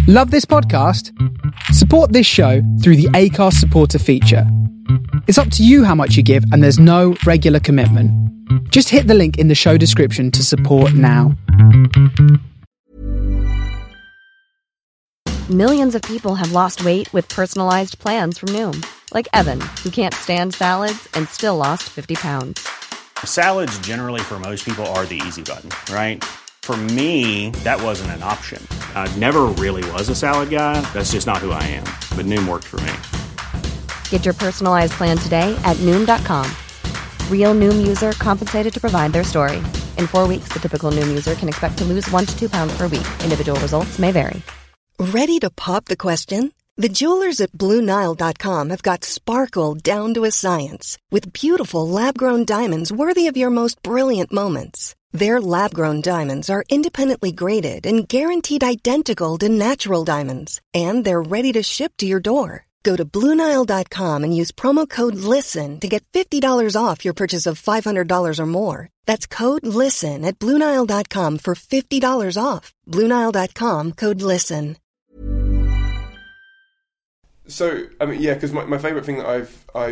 Love this podcast? Support this show through the Acast supporter feature. It's up to you how much you give, and there's no regular commitment. Just hit the link in the show description to support now. Millions of people have lost weight with personalized plans from Noom. Like Evan, who can't stand salads and still lost 50 pounds. Salads generally for most people are the easy button, right? For me, that wasn't an option. I never really was a salad guy. That's just not who I am. But Noom worked for me. Get your personalized plan today at Noom.com. Real Noom user compensated to provide their story. In 4 weeks, the typical Noom user can expect to lose 1 to 2 pounds per week. Individual results may vary. Ready to pop the question? The jewelers at BlueNile.com have got sparkle down to a science with beautiful lab-grown diamonds worthy of your most brilliant moments. Their lab-grown diamonds are independently graded and guaranteed identical to natural diamonds, and they're ready to ship to your door. Go to BlueNile.com and use promo code LISTEN to get $50 off your purchase of $500 or more. That's code LISTEN at BlueNile.com for $50 off. BlueNile.com, code LISTEN. So, I mean, yeah, because my favourite thing that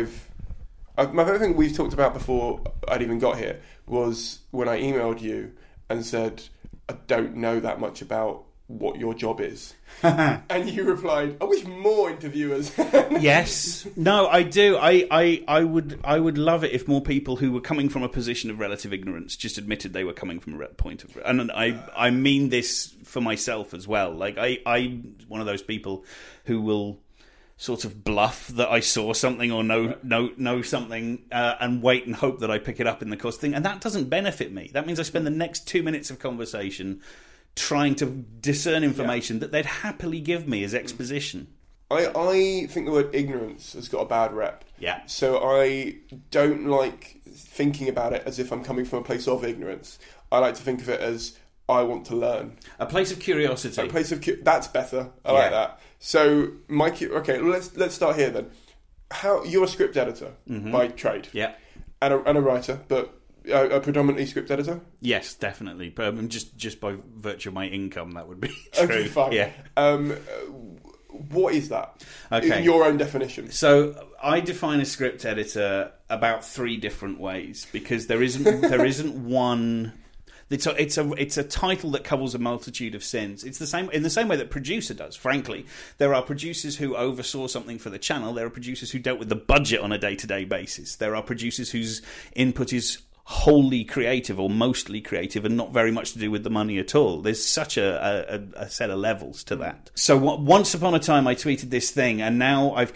my favourite thing we've talked about before I'd even got here was when I emailed you and said, I don't know that much about what your job is. And you replied, I wish more interviewers. Yes. No, I do. I would love it if more people who were coming from a position of relative ignorance just admitted they were coming from a point of... And I mean this for myself as well. Like, I'm one of those people who will sort of bluff that I saw something or know something and wait and hope that I pick it up in the course thing. And that doesn't benefit me. That means I spend the next 2 minutes of conversation trying to discern information that they'd happily give me as exposition. I think the word ignorance has got a bad rep. Yeah. So I don't like thinking about it as if I'm coming from a place of ignorance. I like to think of it as I want to learn. A place of curiosity. A place of that's better. I like that. So, okay, let's start here then. You're a script editor by trade, yeah, and a writer, but a predominantly script editor. Yes, definitely. Just by virtue of my income, that would be true. Okay, fine. Yeah. What is that? Okay. In your own definition. So I define a script editor about 3 different ways because there isn't one. It's a title that covers a multitude of sins. It's the same in the same way that producer does. Frankly, there are producers who oversaw something for the channel. There are producers who dealt with the budget on a day-to-day basis. There are producers whose input is wholly creative or mostly creative and not very much to do with the money at all. There's such a set of levels to that. So once upon a time, I tweeted this thing, and now I've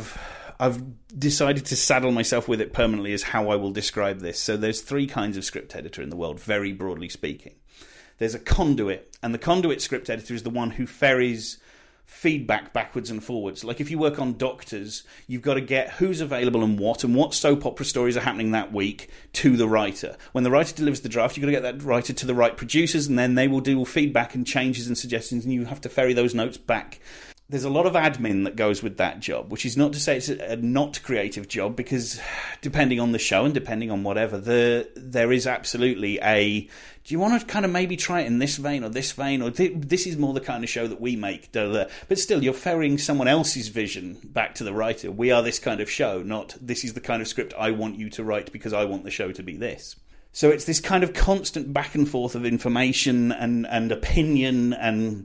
decided to saddle myself with it permanently as how I will describe this. So there's 3 kinds of script editor in the world, very broadly speaking. There's a conduit, and the conduit script editor is the one who ferries feedback backwards and forwards. Like if you work on Doctors, you've got to get who's available and what soap opera stories are happening that week to the writer. When the writer delivers the draft, you've got to get that writer to the right producers, and then they will do feedback and changes and suggestions, and you have to ferry those notes back. There's a lot of admin that goes with that job, which is not to say it's a not creative job, because depending on the show and depending on whatever, there is absolutely do you want to kind of maybe try it in this vein, or this is more the kind of show that we make, but still you're ferrying someone else's vision back to the writer. We are this kind of show, not this is the kind of script I want you to write because I want the show to be this. So it's this kind of constant back and forth of information and opinion and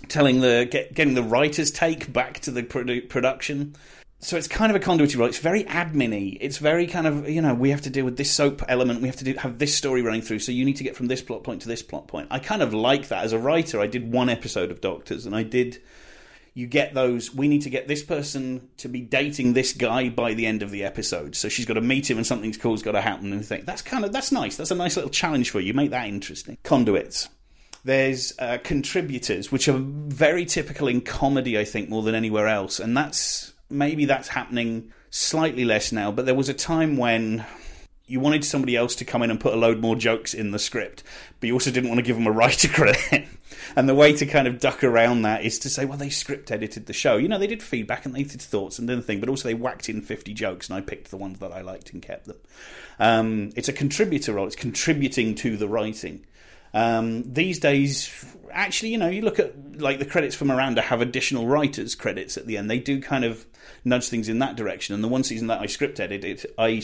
getting the writer's take back to the production. So it's kind of a conduit role. It's very admin-y. It's very kind of, we have to deal with this soap element. We have to have this story running through. So you need to get from this plot point to this plot point. I kind of like that. As a writer, I did 1 episode of Doctors, and you get those, we need to get this person to be dating this guy by the end of the episode. So she's got to meet him and something cool's got to happen. And think that's nice. That's a nice little challenge for you. Make that interesting. Conduits. There's contributors, which are very typical in comedy, I think, more than anywhere else. And that's happening slightly less now. But there was a time when you wanted somebody else to come in and put a load more jokes in the script, but you also didn't want to give them a writer credit. And the way to kind of duck around that is to say, well, they script edited the show. They did feedback and they did thoughts and did the thing, but also they whacked in 50 jokes and I picked the ones that I liked and kept them. It's a contributor role. It's contributing to the writing. These days, actually, you look at like the credits for Miranda have additional writers' credits at the end. They do kind of nudge things in that direction. And the one season that I script edited.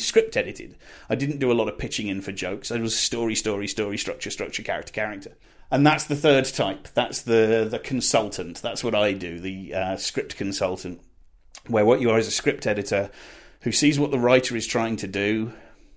I didn't do a lot of pitching in for jokes. It was story, structure, character. And that's the third type. That's the consultant. That's what I do, the script consultant, where what you are is a script editor who sees what the writer is trying to do,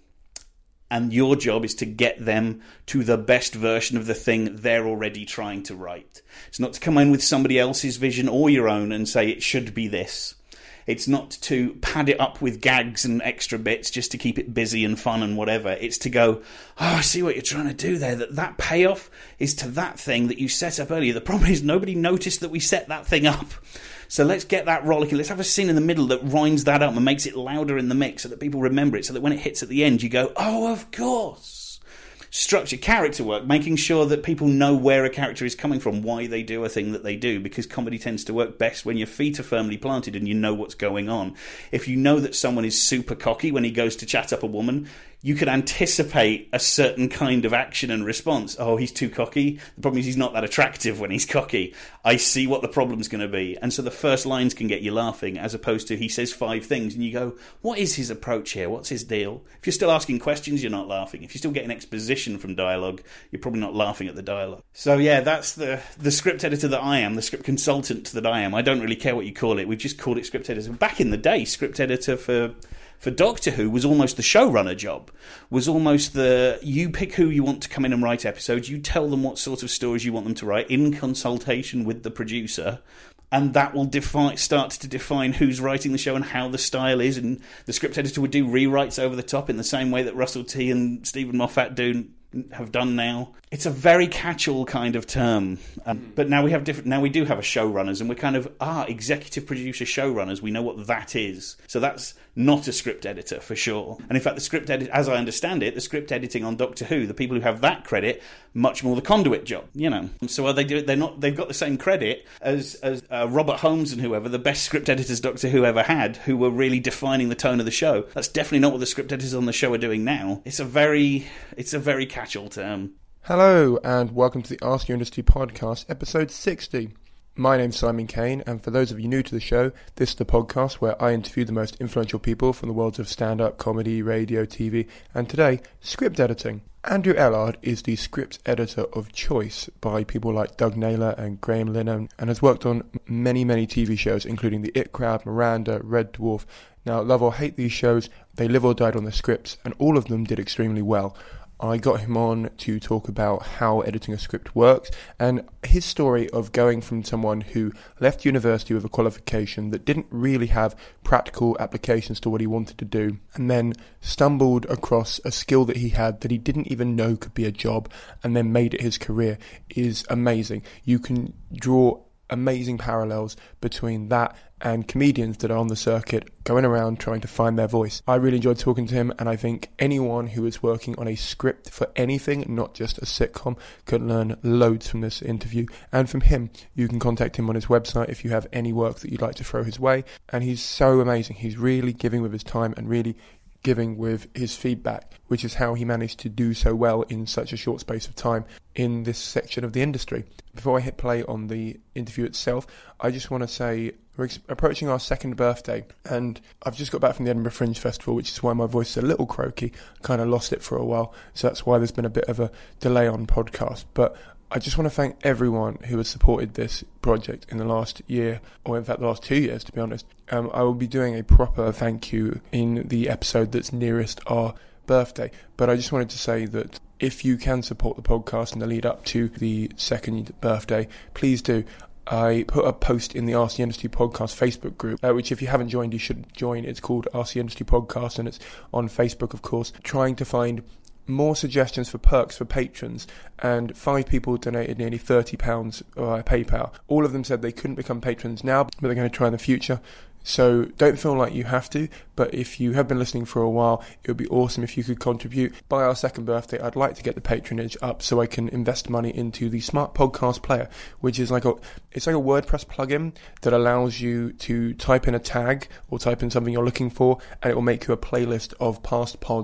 and your job is to get them to the best version of the thing they're already trying to write. It's not to come in with somebody else's vision or your own and say it should be this. It's not to pad it up with gags and extra bits just to keep it busy and fun and whatever. It's to go, I see what you're trying to do there. That payoff is to that thing that you set up earlier. The problem is nobody noticed that we set that thing up. So let's get that rollicking. Let's have a scene in the middle that winds that up and makes it louder in the mix so that people remember it, so that when it hits at the end, you go, oh, of course. Structure, character work, making sure that people know where a character is coming from, why they do a thing that they do, because comedy tends to work best when your feet are firmly planted and you know what's going on. If you know that someone is super cocky when he goes to chat up a woman, you could anticipate a certain kind of action and response. Oh, he's too cocky. The problem is he's not that attractive when he's cocky. I see what the problem's going to be. And so the first lines can get you laughing, as opposed to he says 5 things and you go, what is his approach here? What's his deal? If you're still asking questions, you're not laughing. If you're still getting exposition from dialogue, you're probably not laughing at the dialogue. So yeah, that's the script editor that I am, the script consultant that I am. I don't really care what you call it. We've just called it script editor. Back in the day, script editor for Doctor Who was almost the showrunner job, was almost you pick who you want to come in and write episodes, you tell them what sort of stories you want them to write in consultation with the producer, and that will start to define who's writing the show and how the style is, and the script editor would do rewrites over the top in the same way that Russell T and Stephen Moffat have done now. It's a very catch-all kind of term, but now we do have a showrunners, and we're kind of executive producer showrunners. We know what that is, so that's not a script editor for sure. And in fact, the script edit, as I understand it, the script editing on Doctor Who, the people who have that credit, much more the conduit job, So while they do it, they've got the same credit as Robert Holmes and whoever, the best script editors Doctor Who ever had, who were really defining the tone of the show. That's definitely not what the script editors on the show are doing now. It's a very catch-all term. Hello, and welcome to the Ask Your Industry podcast, episode 60. My name's Simon Kane, and for those of you new to the show, this is the podcast where I interview the most influential people from the worlds of stand-up, comedy, radio, TV, and today, script editing. Andrew Ellard is the script editor of choice by people like Doug Naylor and Graham Linehan, and has worked on many, many TV shows, including The It Crowd, Miranda, Red Dwarf. Now, love or hate these shows, they live or died on the scripts, and all of them did extremely well. I got him on to talk about how editing a script works and his story of going from someone who left university with a qualification that didn't really have practical applications to what he wanted to do, and then stumbled across a skill that he had that he didn't even know could be a job, and then made it his career, is amazing. You can draw amazing parallels between that and comedians that are on the circuit going around trying to find their voice. I really enjoyed talking to him, and I think anyone who is working on a script for anything, not just a sitcom, can learn loads from this interview and from him. You can contact him on his website if you have any work that you'd like to throw his way, and he's so amazing. He's really giving with his time and really giving with his feedback, which is how he managed to do so well in such a short space of time in this section of the industry. Before I hit play on the interview itself, I just want to say we're approaching our 2nd birthday, and I've just got back from the Edinburgh Fringe Festival, which is why my voice is a little croaky. Kind of lost it for a while, so that's why there's been a bit of a delay on podcast. But I just want to thank everyone who has supported this project in the last year, or in fact the last 2 years, to be honest. I will be doing a proper thank you in the episode that's nearest our birthday, but I just wanted to say that if you can support the podcast in the lead up to the 2nd birthday, please do. I put a post in the Ask the Industry Podcast Facebook group, which if you haven't joined, you should join. It's called Ask the Industry Podcast, and it's on Facebook, of course, trying to find more suggestions for perks for patrons, and 5 people donated nearly £30 via PayPal. All of them said they couldn't become patrons now, but they're going to try in the future. So don't feel like you have to, but if you have been listening for a while, it would be awesome if you could contribute. By our 2nd birthday, I'd like to get the patronage up so I can invest money into the Smart Podcast Player, which is like a WordPress plugin that allows you to type in a tag or type in something you're looking for, and it will make you a playlist of past pods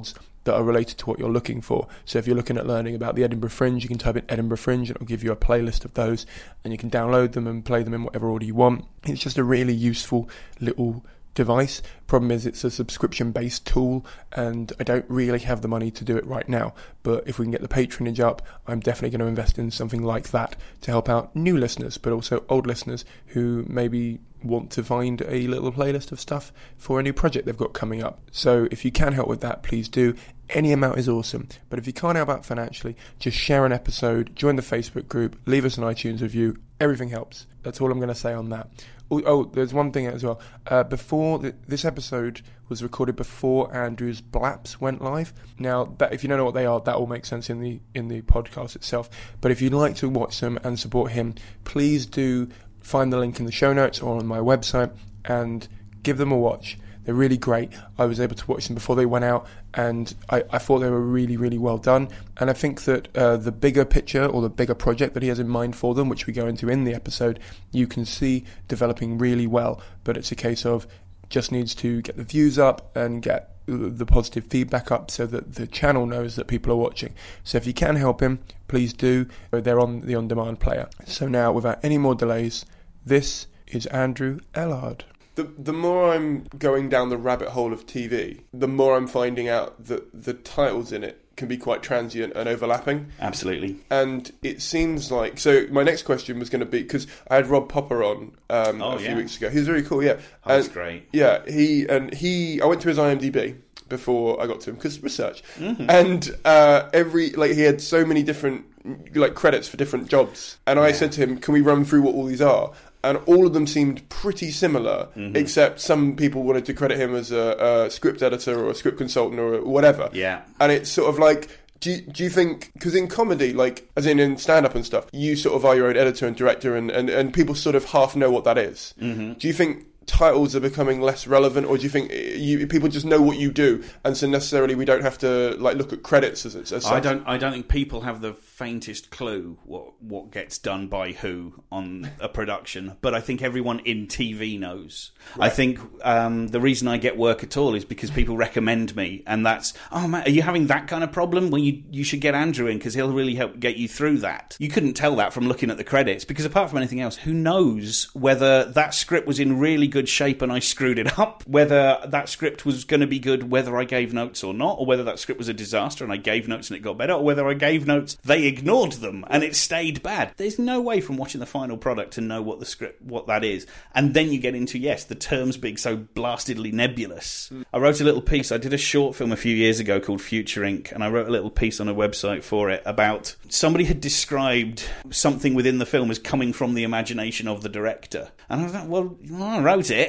that are related to what you're looking for. So if you're looking at learning about the Edinburgh Fringe, you can type in Edinburgh Fringe and it'll give you a playlist of those, and you can download them and play them in whatever order you want. It's just a really useful little device. Problem is, it's a subscription-based tool, and I don't really have the money to do it right now. But if we can get the patronage up, I'm definitely going to invest in something like that to help out new listeners, but also old listeners who maybe want to find a little playlist of stuff for a new project they've got coming up. So if you can help with that, please do. Any amount is awesome. But if you can't help out financially, just share an episode, join the Facebook group, leave us an iTunes review. Everything helps. That's all I'm going to say on that. Oh, there's one thing as well. This episode was recorded before Andrew's Blaps went live. Now, if you don't know what they are, that will make sense in the podcast itself. But if you'd like to watch them and support him, please do find the link in the show notes or on my website and give them a watch. They're really great. I was able to watch them before they went out, and I thought they were really, really well done. And I think that the bigger picture or the bigger project that he has in mind for them, which we go into in the episode, you can see developing really well. But it's a case of just needs to get the views up and get the positive feedback up so that the channel knows that people are watching. So if you can help him, please do. They're on the on-demand player. So now, without any more delays, this is Andrew Ellard. The more I'm going down the rabbit hole of TV, the more I'm finding out that the titles in it can be quite transient and overlapping. Absolutely. And it seems like... So my next question was going to be... Because I had Rob Popper on a few weeks ago. He was very cool, yeah. Oh, that's great. Yeah, I went to his IMDb before I got to him, because research. Mm-hmm. And he had so many different credits for different jobs. And I said to him, can we run through what all these are? And all of them seemed pretty similar, except some people wanted to credit him as a script editor or a script consultant or whatever. Yeah. And it's sort of like, do you think, because in comedy, as in stand-up and stuff, you sort of are your own editor and director, and people sort of half know what that is. Mm-hmm. Do you think titles are becoming less relevant, or do you think people just know what you do, and so necessarily we don't have to look at credits as such? I don't think people have the faintest clue what gets done by who on a production, but I think everyone in TV knows. Right. I think the reason I get work at all is because people recommend me, and that's, oh man, are you having that kind of problem? Well, you should get Andrew in, because he'll really help get you through that. You couldn't tell that from looking at the credits, because apart from anything else, who knows whether that script was in really good shape and I screwed it up, whether that script was going to be good, whether I gave notes or not, or whether that script was a disaster and I gave notes and it got better, or whether I gave notes, they ignored them and it stayed bad. There's no way from watching the final product to know what that is. And then you get into, the terms being so blastedly nebulous. I wrote a little piece. I did a short film a few years ago called Future Inc., and I wrote a little piece on a website for it about somebody had described something within the film as coming from the imagination of the director. And I was like, well, I wrote it.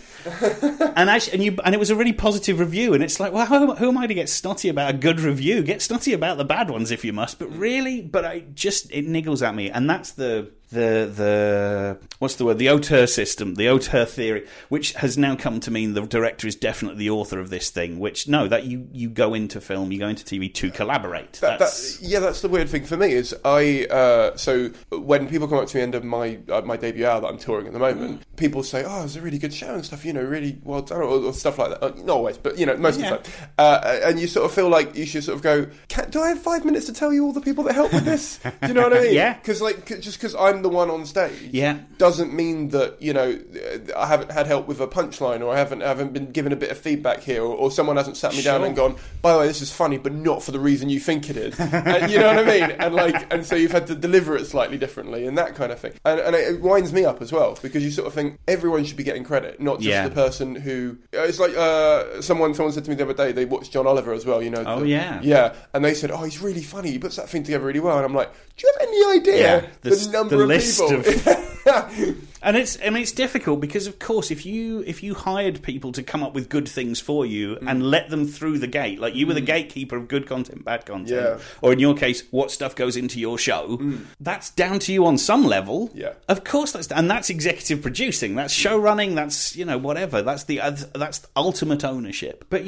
and it was a really positive review, and it's like, well, who am I to get snotty about a good review? Get snotty about the bad ones if you must, but really, it niggles at me. And that's the what's the word? The auteur system, the auteur theory, which has now come to mean the director is definitely the author of this thing. Which that you go into film, you go into TV to collaborate. That's the weird thing for me is so when people come up to the end of my debut hour that I'm touring at the moment, people say, "Oh, it was a really good show and stuff, really well done," or stuff like that. Not always, but most of the time. And you sort of feel like you should sort of go, "Do I have 5 minutes to tell you all the people that helped with this?" Do you know what I mean? Yeah. Because just because I'm the one on stage, doesn't mean that I haven't had help with a punchline, or I haven't been given a bit of feedback here, or someone hasn't sat me down and gone, by the way, this is funny, but not for the reason you think it is. And, you know what I mean? And so you've had to deliver it slightly differently, and that kind of thing. And it winds me up as well, because you sort of think everyone should be getting credit, not just the person who. It's like someone said to me the other day, they watched John Oliver as well. And they said, "Oh, he's really funny. He puts that thing together really well." And I'm like, do you have any idea the number of people? And it's difficult because, of course, if you hired people to come up with good things for you and let them through the gate, like you were the gatekeeper of good content, bad content, or in your case, what stuff goes into your show, that's down to you on some level. Yeah, of course, that's executive producing, that's show running, that's whatever, that's ultimate ownership. But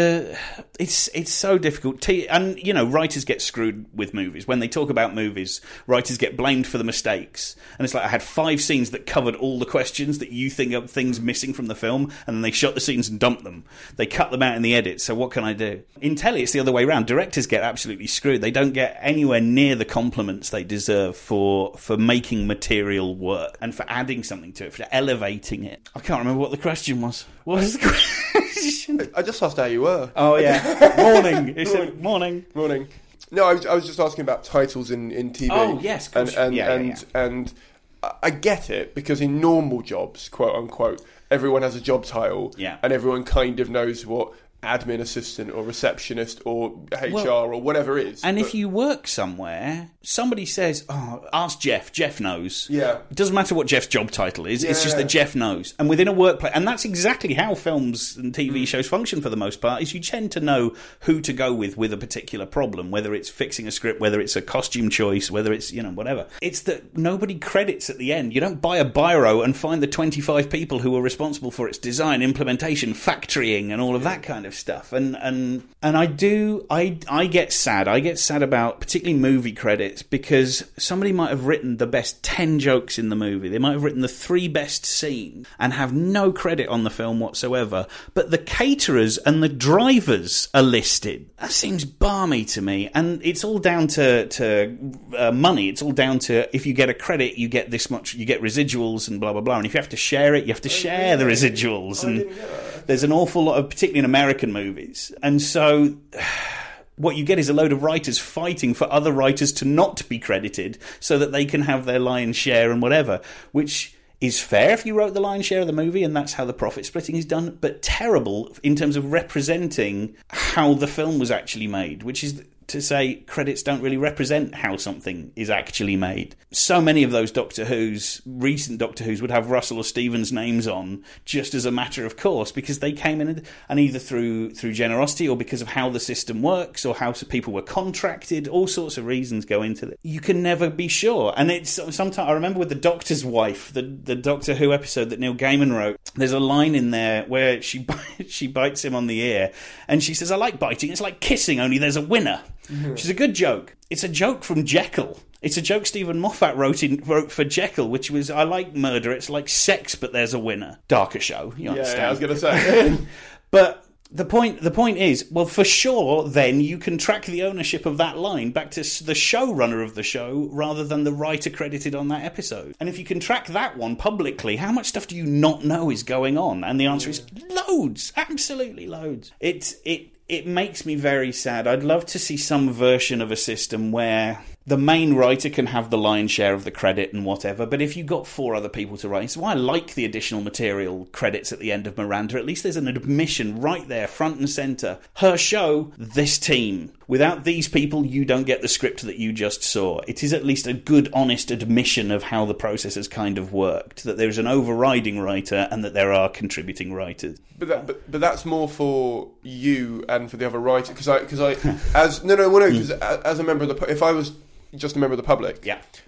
it's so difficult. And writers get screwed with movies when they talk about movies. Writers get blamed for the mistakes, and it's like I had 5 scenes that cut covered all the questions that you think of things missing from the film, and then they shot the scenes and dumped them. They cut them out in the edit, so what can I do? In telly, it's the other way around. Directors get absolutely screwed. They don't get anywhere near the compliments they deserve for making material work and for adding something to it, for elevating it. I can't remember what the question was. What was the question? I just asked how you were. Oh, yeah. Morning. He said, morning. Morning. No, I was just asking about titles in TV. Oh, yes, of course. And I get it, because in normal jobs, quote unquote, everyone has a job title, and everyone kind of knows what admin assistant or receptionist or HR or whatever it is. And if you work somewhere, somebody says, ask Jeff. Jeff knows. Yeah. It doesn't matter what Jeff's job title is. It's just that Jeff knows. And within a workplace, and that's exactly how films and TV shows function for the most part, is you tend to know who to go with a particular problem, whether it's fixing a script, whether it's a costume choice, whether it's, whatever. It's that nobody credits at the end. You don't buy a biro and find the 25 people who were responsible for its design, implementation, factorying, and all of that kind of stuff. And I get sad. I get sad about particularly movie credits, because somebody might have written the best 10 jokes in the movie. They might have written the 3 best scenes and have no credit on the film whatsoever. But the caterers and the drivers are listed. That seems balmy to me. And it's all down to money. It's all down to, if you get a credit, you get this much, you get residuals and blah, blah, blah. And if you have to share it, you have to share the residuals. And there's an awful lot of, particularly in American movies. And so what you get is a load of writers fighting for other writers to not be credited so that they can have their lion's share and whatever, which is fair if you wrote the lion's share of the movie and that's how the profit splitting is done, but terrible in terms of representing how the film was actually made, which is to say credits don't really represent how something is actually made. So many of those recent Doctor Who's would have Russell or Stevens' names on just as a matter of course, because they came in and either through generosity or because of how the system works or how people were contracted, all sorts of reasons go into it. You can never be sure. And it's sometimes, I remember with The Doctor's Wife, the Doctor Who episode that Neil Gaiman wrote, there's a line in there where she bites him on the ear and she says, I like biting, it's like kissing, only there's a winner. Which is a good joke. It's a joke from Jekyll. It's a joke Stephen Moffat wrote for Jekyll, which was, I like murder, it's like sex, but there's a winner. Darker show, you understand? Yeah, I was going to say. But the point is, well, for sure, then you can track the ownership of that line back to the showrunner of the show rather than the writer credited on that episode. And if you can track that one publicly, how much stuff do you not know is going on? And the answer is loads, absolutely loads. It makes me very sad. I'd love to see some version of a system where the main writer can have the lion's share of the credit and whatever, but if you got 4 other people to write, so I like the additional material credits at the end of Miranda. At least there's an admission right there, front and centre. Her show, this team. Without these people, you don't get the script that you just saw. It is at least a good, honest admission of how the process has kind of worked, that there's an overriding writer and that there are contributing writers. But that's more for you and for the other writer, because as a member of if I was just a member of the public,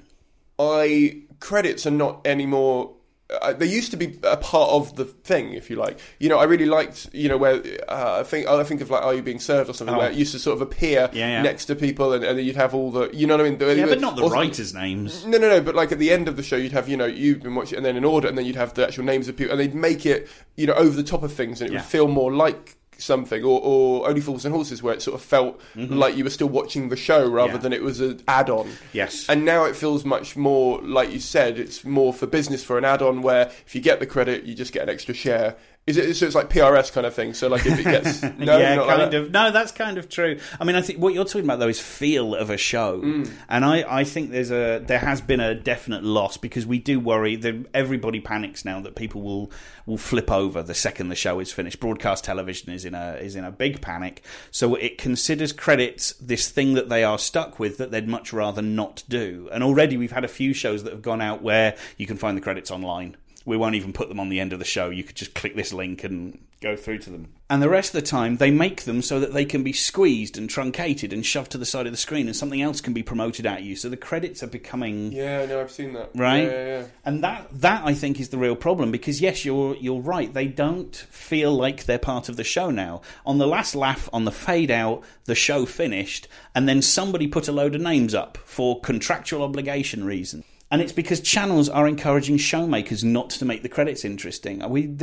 credits are not anymore. They used to be a part of the thing, if you like. I really liked, where I think of like Are You Being Served or something, where it used to sort of appear next to people, and then you'd have all the, you know what I mean? But not the writers' names. No. But like at the end of the show, you'd have, you've been watching, and then in order, and then you'd have the actual names of people, and they'd make it, over the top of things, and it would feel more like something, or Only Fools and Horses, where it sort of felt like you were still watching the show rather than it was an add-on. Yes. And now it feels much more, like you said, it's more for business, for an add-on, where if you get the credit, you just get an extra share. So it's like PRS kind of thing. So like if it gets No, that's kind of true. I mean, I think what you're talking about though is feel of a show, and I think there has been a definite loss, because we do worry that everybody panics now that people will flip over the second the show is finished. Broadcast television is in a big panic, so it considers credits this thing that they are stuck with that they'd much rather not do. And already we've had a few shows that have gone out where you can find the credits online. We won't even put them on the end of the show. You could just click this link and go through to them. And the rest of the time, they make them so that they can be squeezed and truncated and shoved to the side of the screen, and something else can be promoted at you. So the credits are becoming... Yeah, no, I've seen that. Right? Yeah. And that I think is the real problem, because yes, you're right. They don't feel like they're part of the show now. On the last laugh, on the fade out, the show finished, and then somebody put a load of names up for contractual obligation reasons. And it's because channels are encouraging showmakers not to make the credits interesting.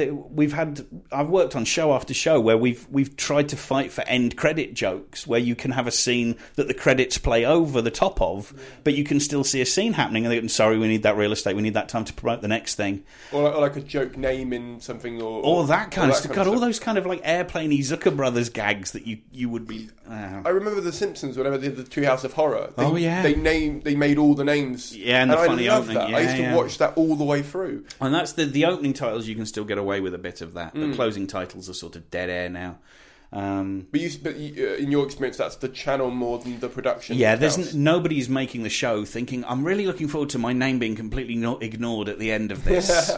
I've worked on show after show where we've tried to fight for end credit jokes, where you can have a scene that the credits play over the top of, but you can still see a scene happening. And they're going, sorry, we need that real estate, we need that time to promote the next thing, or like a joke name in something, or that kind of stuff. God, all those kind of like Airplane-y Zucker Brothers gags that you would be. I remember The Simpsons whenever they did the Treehouse of Horror. They made all the names. Yeah, and the funny opening. That. I used to watch that all the way through. And that's the opening titles. You can still get away with a bit of that. The closing titles are sort of dead air now. But in your experience, that's the channel more than the production. Yeah, nobody's making the show thinking, I'm really looking forward to my name being completely ignored at the end of this.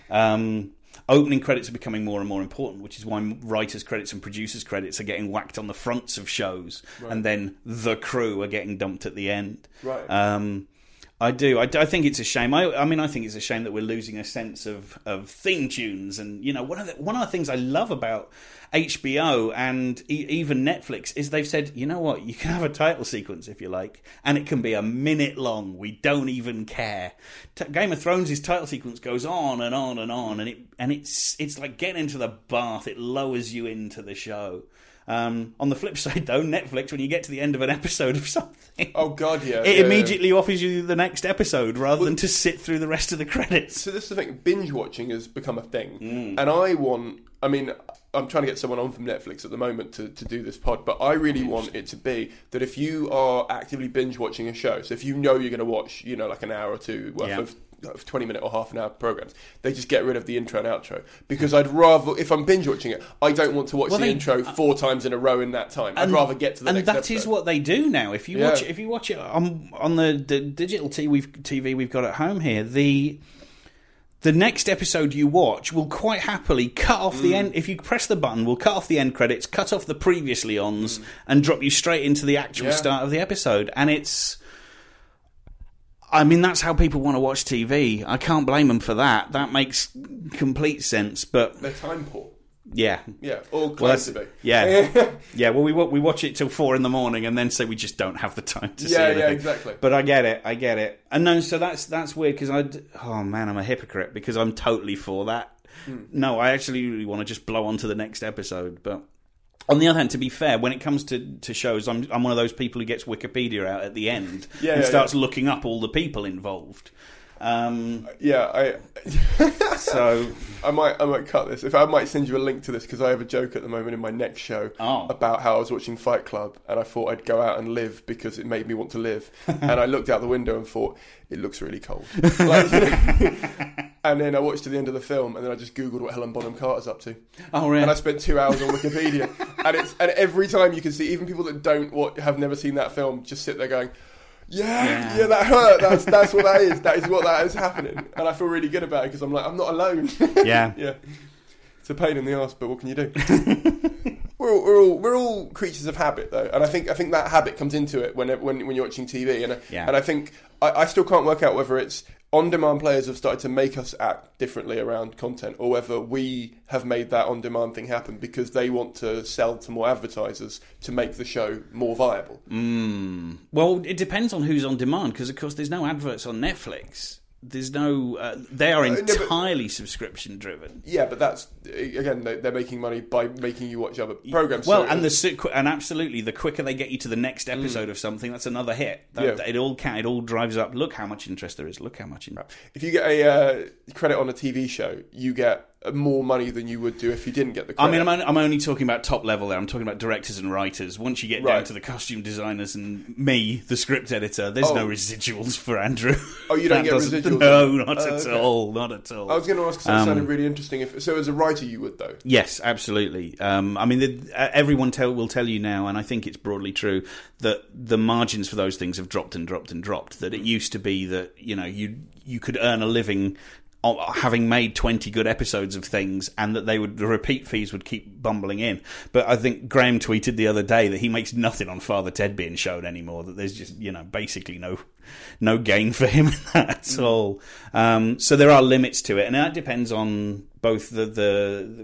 Opening credits are becoming more and more important, which is why writers' credits and producers' credits are getting whacked on the fronts of shows, and then the crew are getting dumped at the end. Right. I do. I think it's a shame. I think it's a shame that we're losing a sense of theme tunes. And one of the things I love about HBO and even Netflix is they've said, you know what, you can have a title sequence if you like, and it can be a minute long. We don't even care. Game of Thrones' title sequence goes on and on and on, and it's like getting into the bath. It lowers you into the show. On the flip side, though, Netflix, when you get to the end of an episode of something, oh god, yeah, it immediately offers you the next episode rather than to sit through the rest of the credits. So this is the thing: binge watching has become a thing, and I'm trying to get someone on from Netflix at the moment to do this pod, but I really want it to be that if you are actively binge watching a show, so if you know you're going to watch, like an hour or two worth of 20-minute or half an hour programs, they just get rid of the intro and outro, because I'd rather, if I'm binge watching it, I don't want to watch the intro 4 times in a row in that time. I'd rather get to the next episode. And that is what they do now. If you watch it on the digital TV we've got at home here, the next episode you watch will quite happily cut off the end. If you press the button, we'll cut off the end credits, cut off the previously ons, and drop you straight into the actual start of the episode. And it's... that's how people want to watch TV. I can't blame them for that. That makes complete sense, but... They're time poor. Yeah. Yeah, or close to be. Yeah. Yeah, well, we watch it till 4 a.m. and then say we just don't have the time to see anything. Yeah, exactly. But I get it. And no, so that's weird, because I'm a hypocrite, because I'm totally for that. No, I actually really want to just blow on to the next episode, but... On the other hand, to be fair, when it comes to shows, I'm one of those people who gets Wikipedia out at the end and starts looking up all the people involved. So I might cut this. I might send you a link to this, because I have a joke at the moment in my next show about how I was watching Fight Club and I thought I'd go out and live because it made me want to live. And I looked out the window and thought, it looks really cold. And then I watched to the end of the film, and then I just Googled what Helen Bonham Carter's up to. Oh, really? And I spent 2 hours on Wikipedia. and every time you can see, even people that have never seen that film, just sit there going, yeah, that hurt. That's what that is. That is what that is happening. And I feel really good about it, because I'm like, I'm not alone. Yeah. Yeah. It's a pain in the arse, but what can you do? We're all creatures of habit, though, and I think that habit comes into it when you're watching TV, and I think I still can't work out whether it's on-demand players have started to make us act differently around content, or whether we have made that on-demand thing happen because they want to sell to more advertisers to make the show more viable. Well, it depends on who's on demand, because of course there's no adverts on Netflix. There's no... they are entirely subscription driven. Yeah, but that's... Again, they're making money by making you watch other programs. Well, and absolutely, the quicker they get you to the next episode of something, that's another hit. It all drives up. Look how much interest there is. Look how much interest. If you get a credit on a TV show, you get more money than you would do if you didn't get the credit. I'm only talking about top level there. I'm talking about directors and writers. Once you get down to the costume designers and me, the script editor, there's no residuals for Andrew. Oh, you don't get residuals? No, not at all. Not at all. I was going to ask, because that sounded really interesting. So as a writer, you would, though? Yes, absolutely. Everyone will tell you now, and I think it's broadly true, that the margins for those things have dropped and dropped and dropped. That it used to be that you could earn a living having made 20 good episodes of things, and that the repeat fees would keep bumbling in. But I think Graham tweeted the other day that he makes nothing on Father Ted being shown anymore, that there's just, basically no gain for him in that at all. So there are limits to it, and that depends on both the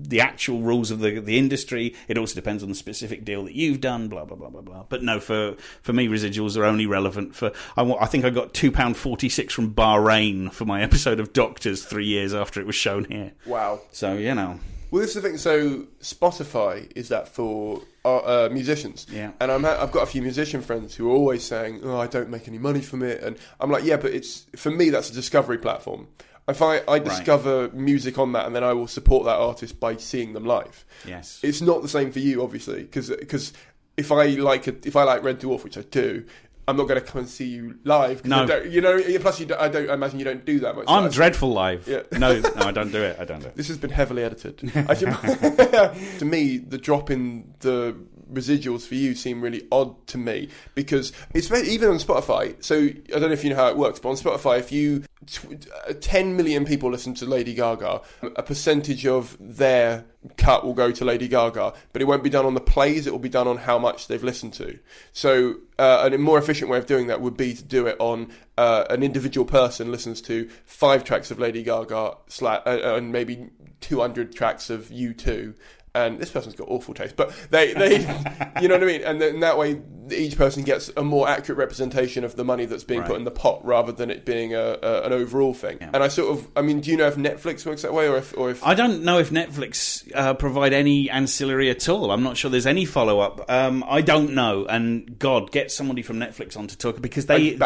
the actual rules of the industry. It also depends on the specific deal that you've done, blah, blah, blah, blah, blah. But no, for me, residuals are only relevant for... I think I got £2.46 from Bahrain for my episode of Doctors 3 years after it was shown here. Wow. So, you know... Well, this is the thing. So Spotify is that for musicians, yeah. And I've got a few musician friends who are always saying, "Oh, I don't make any money from it," and I'm like, "Yeah, but it's for me that's a discovery platform. If I discover music on that, and then I will support that artist by seeing them live. Yes, it's not the same for you, obviously, because if I like Red Dwarf, which I do. I'm not going to come and see you live. No. Plus I imagine you don't do that much. I'm dreadful live. Yeah. No, I don't do it. I don't do it. This has been heavily edited. To me, the drop in the residuals for you seem really odd to me because it's even on Spotify. So I don't know if you know how it works, but on Spotify, if you 10 million people listen to Lady Gaga, a percentage of their cut will go to Lady Gaga, but it won't be done on the plays, it will be done on how much they've listened to. So a more efficient way of doing that would be to do it on an individual person listens to 5 tracks of Lady Gaga and maybe 200 tracks of U2. And this person's got awful taste, but they you know what I mean? And then that way, each person gets a more accurate representation of the money that's being put in the pot, rather than it being an overall thing. Yeah. And do you know if Netflix works that way, or if I don't know if Netflix provide any ancillary at all. I'm not sure there's any follow up. I don't know. And God, get somebody from Netflix on to talk because they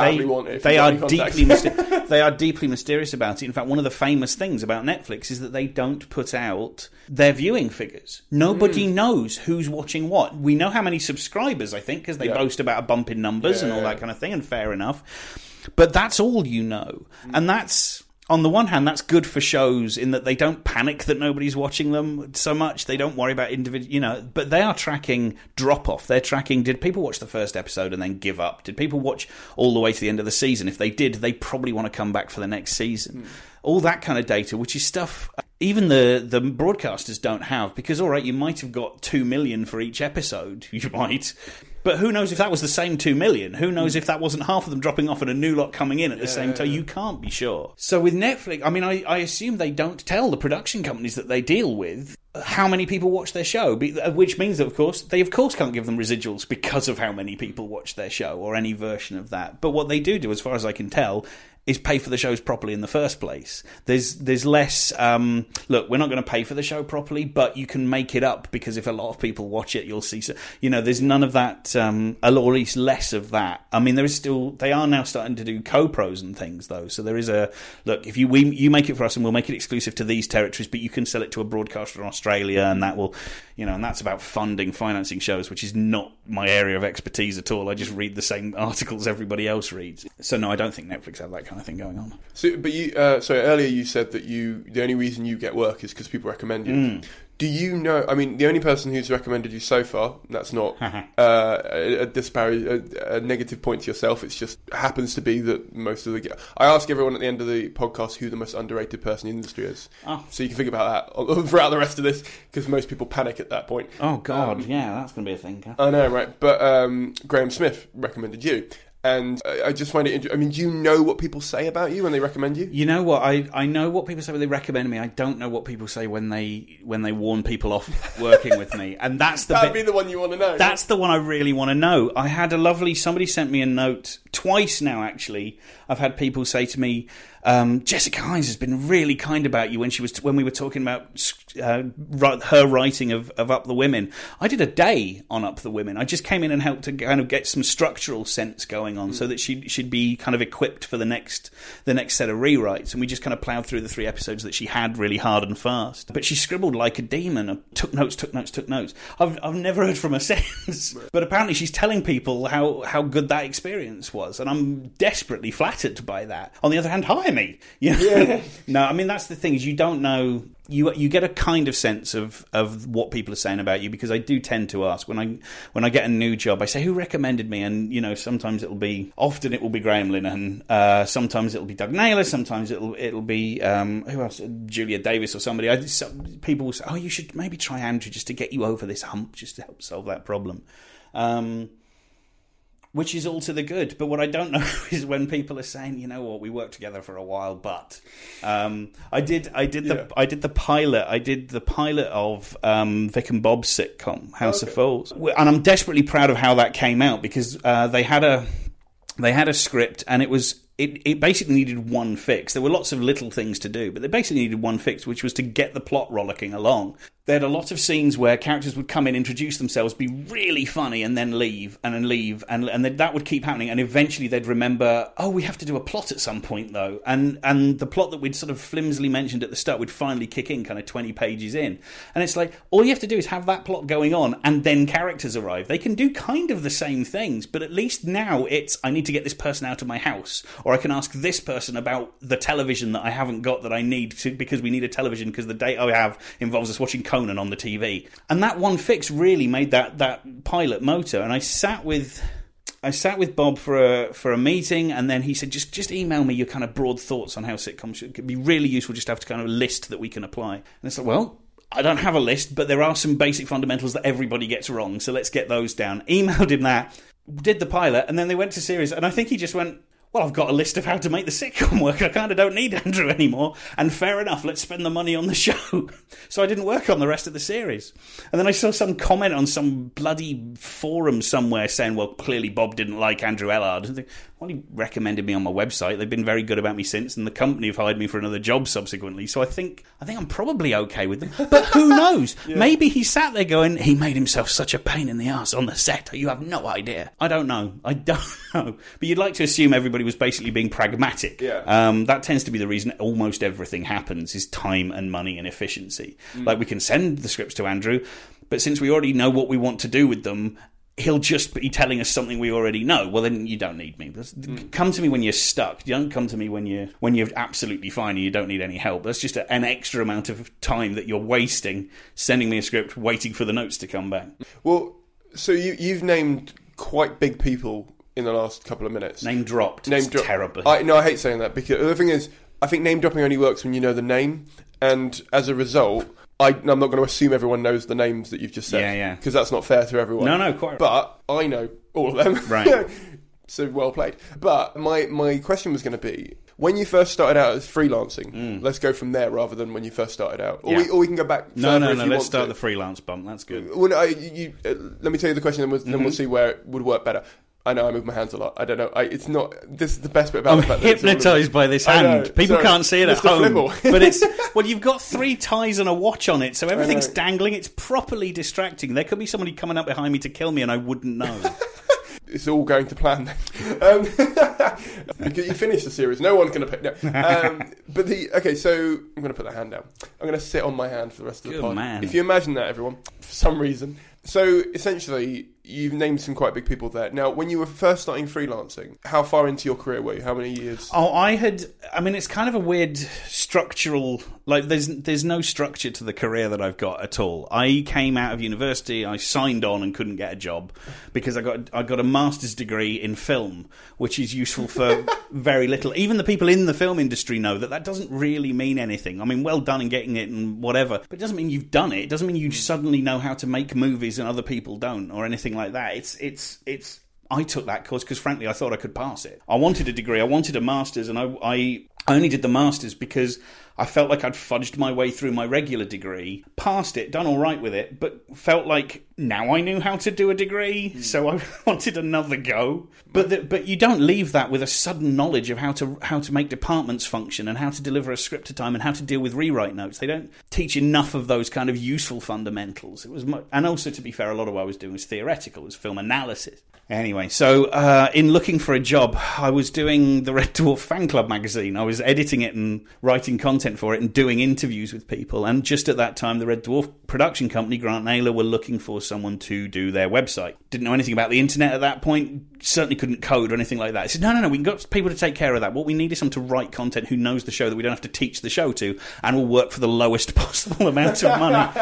are deeply mysterious about it. In fact, one of the famous things about Netflix is that they don't put out their viewing figures. Nobody knows who's watching what. We know how many subscribers, I think, because they boast about a bump in numbers and all that kind of thing, and fair enough. But that's all you know. And that's, on the one hand, that's good for shows in that they don't panic that nobody's watching them so much. They don't worry about individual, but they are tracking drop-off. They're tracking, did people watch the first episode and then give up? Did people watch all the way to the end of the season? If they did, they probably want to come back for the next season. All that kind of data, which is stuff even the broadcasters don't have, because, all right, you might have got 2 million for each episode, you might, but who knows if that was the same 2 million? Who knows if that wasn't half of them dropping off and a new lot coming in at the same time? You can't be sure. So with Netflix, I mean, I assume they don't tell the production companies that they deal with how many people watch their show, which means that, of course, they can't give them residuals because of how many people watch their show or any version of that. But what they do, as far as I can tell, is pay for the shows properly in the first place. There's less, look, we're not going to pay for the show properly, but you can make it up, because if a lot of people watch it, you'll see, there's none of that, or at least less of that. I mean, they are now starting to do co-pros and things, though, so there is look, if you make it for us and we'll make it exclusive to these territories, but you can sell it to a broadcaster in Australia, and that will, and that's about financing shows, which is not my area of expertise at all. I just read the same articles everybody else reads. So no, I don't think Netflix have that kind of thing going on. So, but earlier you said that the only reason you get work is because people recommend you. Do you know? I mean, the only person who's recommended you so far, that's not a negative point to yourself. It's just happens to be that most of I ask everyone at the end of the podcast who the most underrated person in the industry is. Oh. So you can think about that throughout the rest of this, because most people panic at that point. Oh God, yeah, that's going to be a thing. I know, right? But Graham Smith recommended you. And I just find it interesting. I mean, do you know what people say about you when they recommend you? You know what? I know what people say when they recommend me. I don't know what people say when they warn people off working with me. And that's that'd be the one you want to know. That's the one I really want to know. I had somebody sent me a note twice now, actually. I've had people say to me, Jessica Hines has been really kind about you when we were talking about her writing of Up the Women. I did a day on Up the Women. I just came in and helped to kind of get some structural sense going on, so that she'd be kind of equipped for the next set of rewrites. And we just kind of ploughed through the 3 episodes that she had really hard and fast. But she scribbled like a demon. Took notes. I've never heard from her since. But apparently she's telling people how good that experience was, and I'm desperately flattered by that. On the other hand, hire me. Yeah. No, I mean, that's the thing, is you don't know. You get a kind of sense of what people are saying about you, because I do tend to ask when I get a new job. I say, who recommended me? And sometimes often it will be Graham Linehan. Sometimes it'll be Doug Naylor. Sometimes it'll be who else? Julia Davis or somebody. People will say, oh, you should maybe try Andrew, just to get you over this hump, just to help solve that problem. which is all to the good. But what I don't know is when people are saying, you know what, we worked together for a while, but I did the pilot of Vic and Bob's sitcom House of Fools, and I'm desperately proud of how that came out, because they had a script, and it basically needed one fix. There were lots of little things to do, but they basically needed one fix, which was to get the plot rollicking along. They had a lot of scenes where characters would come in, introduce themselves, be really funny, and then leave, and that would keep happening. And eventually they'd remember, oh, we have to do a plot at some point, though. And the plot that we'd sort of flimsily mentioned at the start would finally kick in, kind of 20 pages in. And it's like, all you have to do is have that plot going on, and then characters arrive. They can do kind of the same things, but at least now it's, I need to get this person out of my house, or I can ask this person about the television that I haven't got that I need to, because we need a television, because the date I have involves us watching Conan on the TV. And that one fix really made that pilot motor. And I sat with Bob for a meeting, and then he said, just email me your kind of broad thoughts on how sitcoms should. It'd be really useful just to have to kind of a list that we can apply. And it's like, well, I don't have a list, but there are some basic fundamentals that everybody gets wrong, so let's get those down. Emailed him that, did the pilot, and then they went to series, and I think he just went, well, I've got a list of how to make the sitcom work. I kind of don't need Andrew anymore. And fair enough, let's spend the money on the show. So I didn't work on the rest of the series. And then I saw some comment on some bloody forum somewhere saying, well, clearly Bob didn't like Andrew Ellard. And I think, well, he recommended me on my website. They've been very good about me since, and the company have hired me for another job subsequently. So I think I'm probably okay with them. But who knows? Yeah. Maybe he sat there going, he made himself such a pain in the arse on the set. You have no idea. I don't know. But you'd like to assume everybody was basically being pragmatic. Yeah. That tends to be the reason almost everything happens, is time and money and efficiency. Like, we can send the scripts to Andrew, but since we already know what we want to do with them, he'll just be telling us something we already know. Well, then you don't need me. Come to me when you're stuck. You don't come to me when you're absolutely fine and you don't need any help. That's just an extra amount of time that you're wasting sending me a script, waiting for the notes to come back. Well, so you've named quite big people in the last couple of minutes. Name dropped. Terrible. I hate saying that, because the thing is, I think name dropping only works when you know the name, and as a result, I'm not going to assume everyone knows the names that you've just said. Yeah. Because that's not fair to everyone. No, quite right. But I know all of them. Right. So well played. But my question was going to be, when you first started out as freelancing, let's go from there rather than when you first started out. Or we can go back further. No, let's start the freelance bump. That's good. Well, let me tell you the question, then we'll see where it would work better. I know I move my hands a lot. I don't know. It's not. This is the best bit about it. I'm hypnotised by this hand. People can't see it at home, but it's you've got 3 ties and a watch on it, so everything's dangling. It's properly distracting. There could be somebody coming up behind me to kill me, and I wouldn't know. It's all going to plan then. You finished the series. No one's going to pick. No. So I'm going to put that hand down. I'm going to sit on my hand for the rest of the pod. Man. If you imagine that, everyone, for some reason. So essentially, you've named some quite big people there. Now, when you were first starting freelancing, how far into your career were you? How many years? It's kind of a weird structural, like there's no structure to the career that I've got at all. I came out of university, I signed on and couldn't get a job because I got a master's degree in film, which is useful for very little. Even the people in the film industry know that doesn't really mean anything. I mean, well done in getting it and whatever, but it doesn't mean you've done it. It doesn't mean you suddenly know how to make movies and other people don't, or anything like that. It's I took that course because frankly I thought I could pass it. I wanted a degree, I wanted a master's, and I only did the master's because I felt like I'd fudged my way through my regular degree, passed it, done all right with it, but felt like now I knew how to do a degree, so I wanted another go. But you don't leave that with a sudden knowledge of how to make departments function and how to deliver a script to time and how to deal with rewrite notes. They don't teach enough of those kind of useful fundamentals. It was and also, to be fair, a lot of what I was doing was theoretical, it was film analysis. Anyway, so in looking for a job, I was doing the Red Dwarf Fan Club magazine. I was editing it and writing content for it and doing interviews with people. And just at that time, the Red Dwarf production company, Grant Naylor, were looking for someone to do their website. Didn't know anything about the internet at that point. Certainly couldn't code or anything like that. I said, no, we can got people to take care of that. What we need is someone to write content who knows the show that we don't have to teach the show to and will work for the lowest possible amount of money.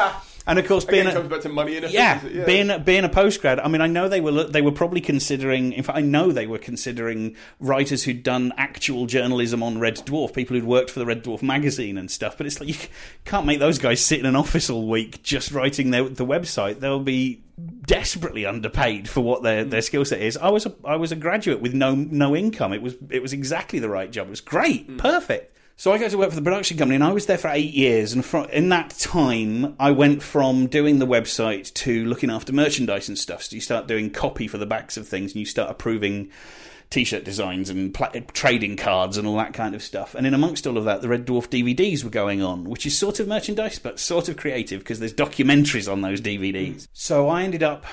And of course, Again, it comes back to money in being a postgrad. I mean, I know they were probably considering. In fact, I know they were considering writers who'd done actual journalism on Red Dwarf, people who'd worked for the Red Dwarf magazine and stuff. But it's like you can't make those guys sit in an office all week just writing the website. They'll be desperately underpaid for what their skill set is. I was a graduate with no income. It was exactly the right job. It was great, perfect. So I go to work for the production company, and I was there for 8 years. And in that time, I went from doing the website to looking after merchandise and stuff. So you start doing copy for the backs of things, and you start approving T-shirt designs and trading cards and all that kind of stuff. And in amongst all of that, the Red Dwarf DVDs were going on, which is sort of merchandise, but sort of creative, because there's documentaries on those DVDs. So I ended up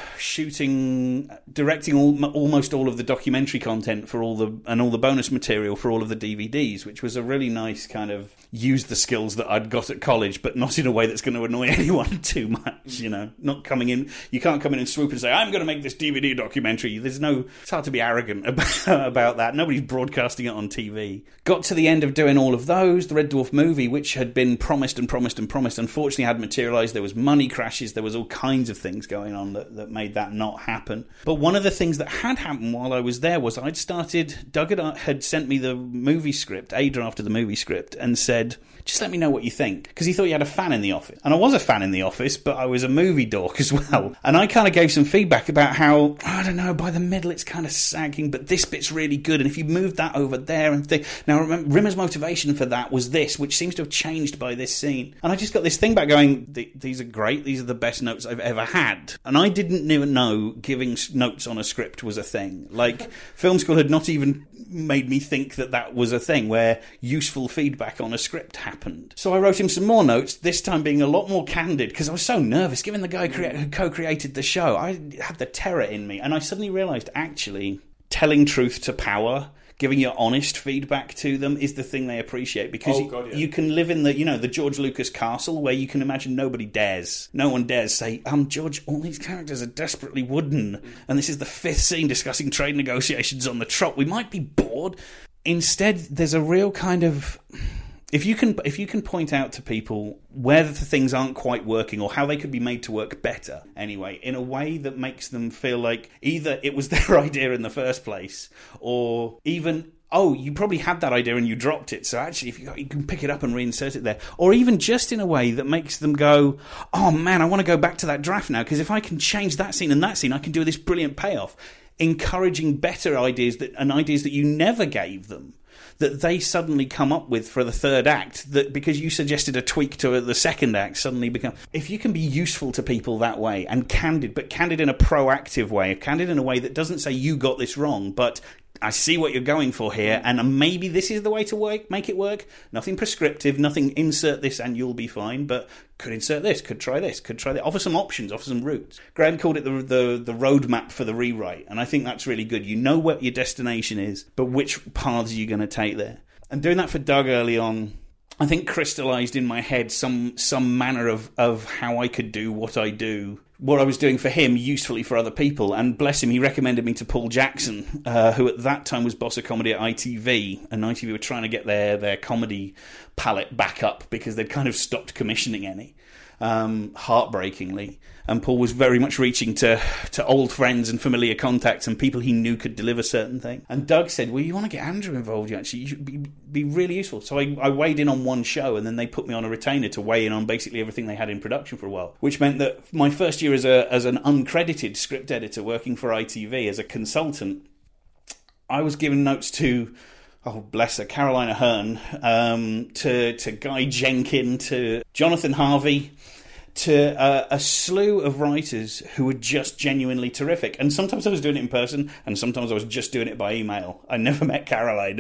directing almost all of the documentary content for all the bonus material for all of the DVDs, which was a really nice kind of use the skills that I'd got at college, but not in a way that's going to annoy anyone too much. Not coming in. You can't come in and swoop and say, "I'm going to make this DVD documentary." It's hard to be arrogant about that. Nobody's broadcasting it on TV. Got to the end of doing all of those. The Red Dwarf movie, which had been promised, unfortunately hadn't materialised. There was money crashes. There was all kinds of things going on that made that not happen. But one of the things that had happened while I was there was Doug had sent me the movie script, a draft of the movie script, and said, "Just let me know what you think," because he thought he had a fan in the office. And I was a fan in the office, but I was a movie dork as well. And I kind of gave some feedback about how, I don't know, by the middle it's kind of sagging, but this bit's really good, and if you move that over there and now remember, Rimmer's motivation for that was this, which seems to have changed by this scene. And I just got this thing back going, these are great, these are the best notes I've ever had. And I didn't even know giving notes on a script was a thing. Like, film school had not even made me think that was a thing where useful feedback on a script happened. So I wrote him some more notes, this time being a lot more candid, because I was so nervous, given the guy who co-created the show. I had the terror in me, and I suddenly realised, actually, telling truth to power, giving your honest feedback to them, is the thing they appreciate, because you can live in the George Lucas castle where you can imagine no one dares say, George, all these characters are desperately wooden, and this is the 5th scene discussing trade negotiations on the Trot. We might be bored. Instead, there's a real kind of... If you can point out to people where the things aren't quite working, or how they could be made to work better anyway, in a way that makes them feel like either it was their idea in the first place, or even, you probably had that idea and you dropped it, so actually if you can pick it up and reinsert it there, or even just in a way that makes them go, "Oh man, I want to go back to that draft now, because if I can change that scene and that scene, I can do this brilliant payoff." Encouraging better ideas ideas that you never gave them, that they suddenly come up with for the third act, that because you suggested a tweak to the second act suddenly become... If you can be useful to people that way, and candid, but candid in a proactive way, candid in a way that doesn't say you got this wrong, but I see what you're going for here, and maybe this is the way to make it work. Nothing prescriptive, nothing insert this and you'll be fine, but could insert this, could try this, could try that. Offer some options, offer some routes. Graham called it the roadmap for the rewrite, and I think that's really good. You know what your destination is, but which paths are you going to take there? And doing that for Doug early on, I think crystallised in my head some manner of how I could do what I do, what I was doing for him, usefully for other people. And bless him, he recommended me to Paul Jackson, who at that time was boss of comedy at ITV, and ITV were trying to get their comedy palette back up because they'd kind of stopped commissioning any, heartbreakingly. And Paul was very much reaching to old friends and familiar contacts and people he knew could deliver certain things. And Doug said, "Well, you want to get Andrew involved, you should be really useful." So I weighed in on one show, and then they put me on a retainer to weigh in on basically everything they had in production for a while, which meant that my first year as an uncredited script editor working for ITV as a consultant, I was giving notes to... Oh, bless her, Caroline Ahern, to Guy Jenkin, to Jonathan Harvey, to a slew of writers who were just genuinely terrific. And sometimes I was doing it in person, and sometimes I was just doing it by email. I never met Caroline,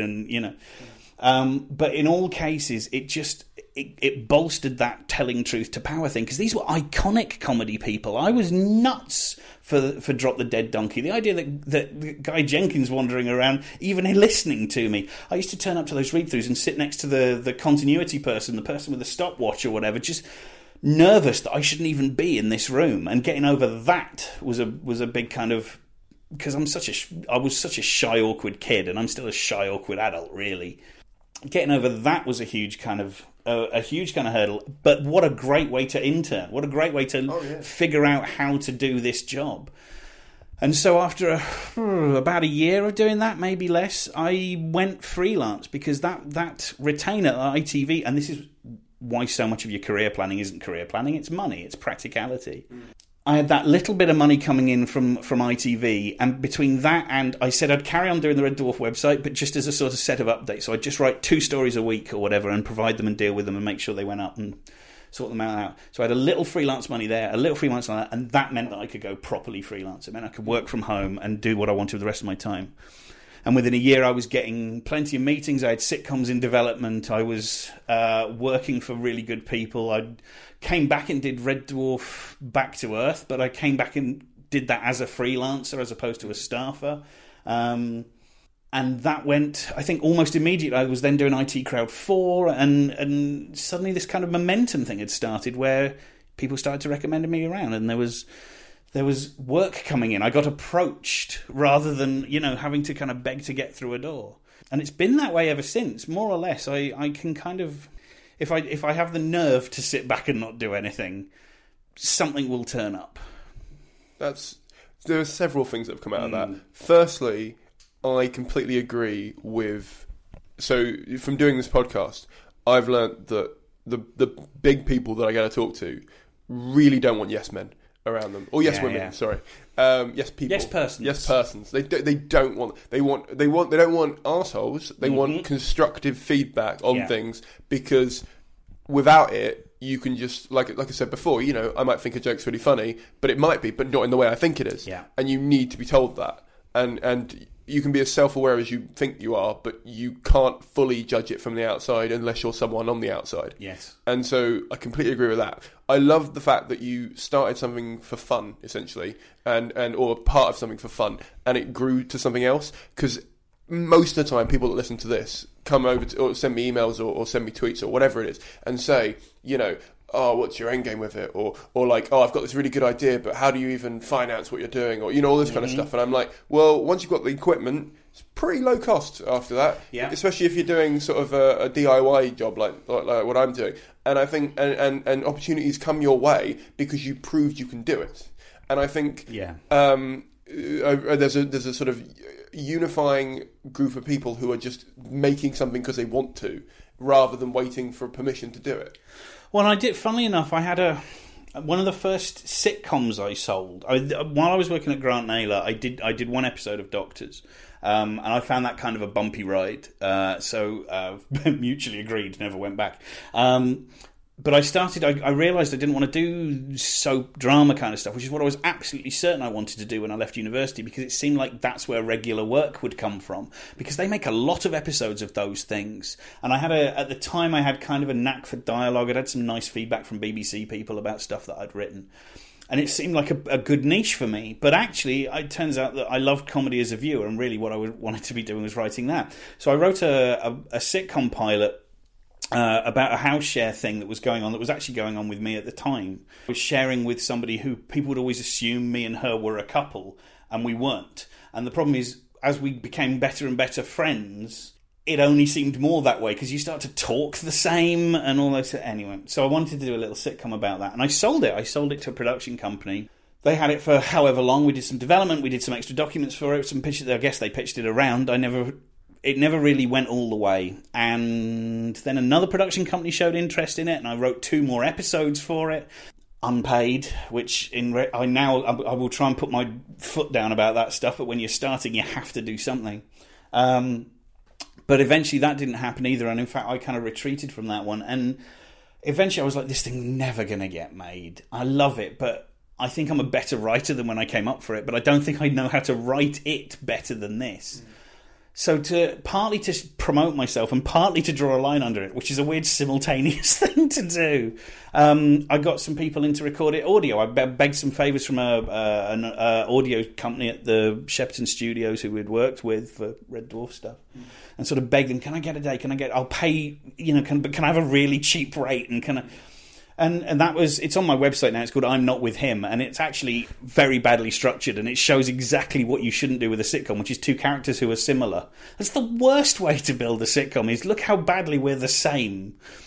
and but in all cases, it bolstered that telling truth to power thing, because these were iconic comedy people. I was nuts for Drop the Dead Donkey. The idea that Guy Jenkins wandering around, even listening to me. I used to turn up to those read-throughs and sit next to the continuity person, the person with the stopwatch or whatever, just nervous that I shouldn't even be in this room. And getting over that was a big kind of... Because I was such a shy, awkward kid, and I'm still a shy, awkward adult, really. Getting over that was a huge kind of a huge kind of hurdle. But what a great way to intern! What a great way to figure out how to do this job. And so after about a year of doing that, maybe less, I went freelance because that retainer at ITV, and this is why so much of your career planning isn't career planning, it's money, it's practicality. I had that little bit of money coming in from ITV, and between that and I said I'd carry on doing the Red Dwarf website, but just as a sort of set of updates. So I'd just write 2 stories a week or whatever and provide them and deal with them and make sure they went up and sort them out. So I had a little freelance money there, a little freelance on that, and that meant that I could go properly freelance. It meant I could work from home and do what I wanted with the rest of my time. And within a year, I was getting plenty of meetings. I had sitcoms in development. I was working for really good people. I came back and did Red Dwarf Back to Earth, but I came back and did that as a freelancer as opposed to a staffer. And that went, I think, almost immediately. I was then doing IT Crowd 4, and suddenly this kind of momentum thing had started where people started to recommend me around, and there was work coming in. I got approached rather than, having to kind of beg to get through a door. And it's been that way ever since, more or less. I can kind of, if I have the nerve to sit back and not do anything, something will turn up. There are several things that have come out of that. Firstly, I completely agree with... So, from doing this podcast, I've learnt that the big people that I get to talk to really don't want yes men around them, or yes women. Sorry, yes people, yes persons, yes persons. They don't want. They don't want arseholes. They want constructive feedback on things, because without it, you can just like I said before. I might think a joke's really funny, but it might be, but not in the way I think it is. Yeah. And you need to be told that, and you can be as self-aware as you think you are, but you can't fully judge it from the outside unless you're someone on the outside. Yes. And so I completely agree with that. I love the fact that you started something for fun, essentially, or part of something for fun, and it grew to something else. Because most of the time, people that listen to this come over to, or send me emails or send me tweets or whatever it is, and say, oh, what's your end game with it? Or like, oh, I've got this really good idea, but how do you even finance what you're doing? Or, all this kind of stuff. And I'm like, well, once you've got the equipment, it's pretty low cost after that. Yeah. Especially if you're doing sort of a DIY job like what I'm doing. And I think, and opportunities come your way because you proved you can do it. And I think there's a sort of unifying group of people who are just making something because they want to, rather than waiting for permission to do it. Well, I did. Funnily enough, I had one of the first sitcoms I sold. While I was working at Grant Naylor, I did one episode of Doctors, and I found that kind of a bumpy ride. So mutually agreed, never went back. But I realised I didn't want to do soap drama kind of stuff, which is what I was absolutely certain I wanted to do when I left university, because it seemed like that's where regular work would come from, because they make a lot of episodes of those things. And at the time I had kind of a knack for dialogue. I'd had some nice feedback from BBC people about stuff that I'd written. And it seemed like a good niche for me. But actually, it turns out that I loved comedy as a viewer, and really what I wanted to be doing was writing that. So I wrote a sitcom pilot about a house share thing that was going on, that was actually going on with me at the time. I was sharing with somebody who people would always assume me and her were a couple, and we weren't. And the problem is, as we became better and better friends, it only seemed more that way, because you start to talk the same and all those. Anyway, so I wanted to do a little sitcom about that, and I sold it. I sold it to a production company. They had it for however long. We did some development, we did some extra documents for it, some pitches. I guess they pitched it around. It never really went all the way. And then another production company showed interest in it, and I wrote 2 more episodes for it, unpaid, which I will try and put my foot down about that stuff, but when you're starting, you have to do something. But eventually that didn't happen either, and in fact I kind of retreated from that one, and eventually I was like, this thing's never going to get made. I love it, but I think I'm a better writer than when I came up for it, but I don't think I know how to write it better than this. So partly to promote myself and partly to draw a line under it, which is a weird simultaneous thing to do, I got some people in to record it audio. I begged some favours from an audio company at the Shepperton Studios who we'd worked with for Red Dwarf stuff, and sort of begged them, can I get a day? I'll pay, but can I have a really cheap rate? And can I... And that was, it's on my website now, it's called I'm Not With Him, and it's actually very badly structured, and it shows exactly what you shouldn't do with a sitcom, which is 2 characters who are similar. That's the worst way to build a sitcom, is look how badly we're the same.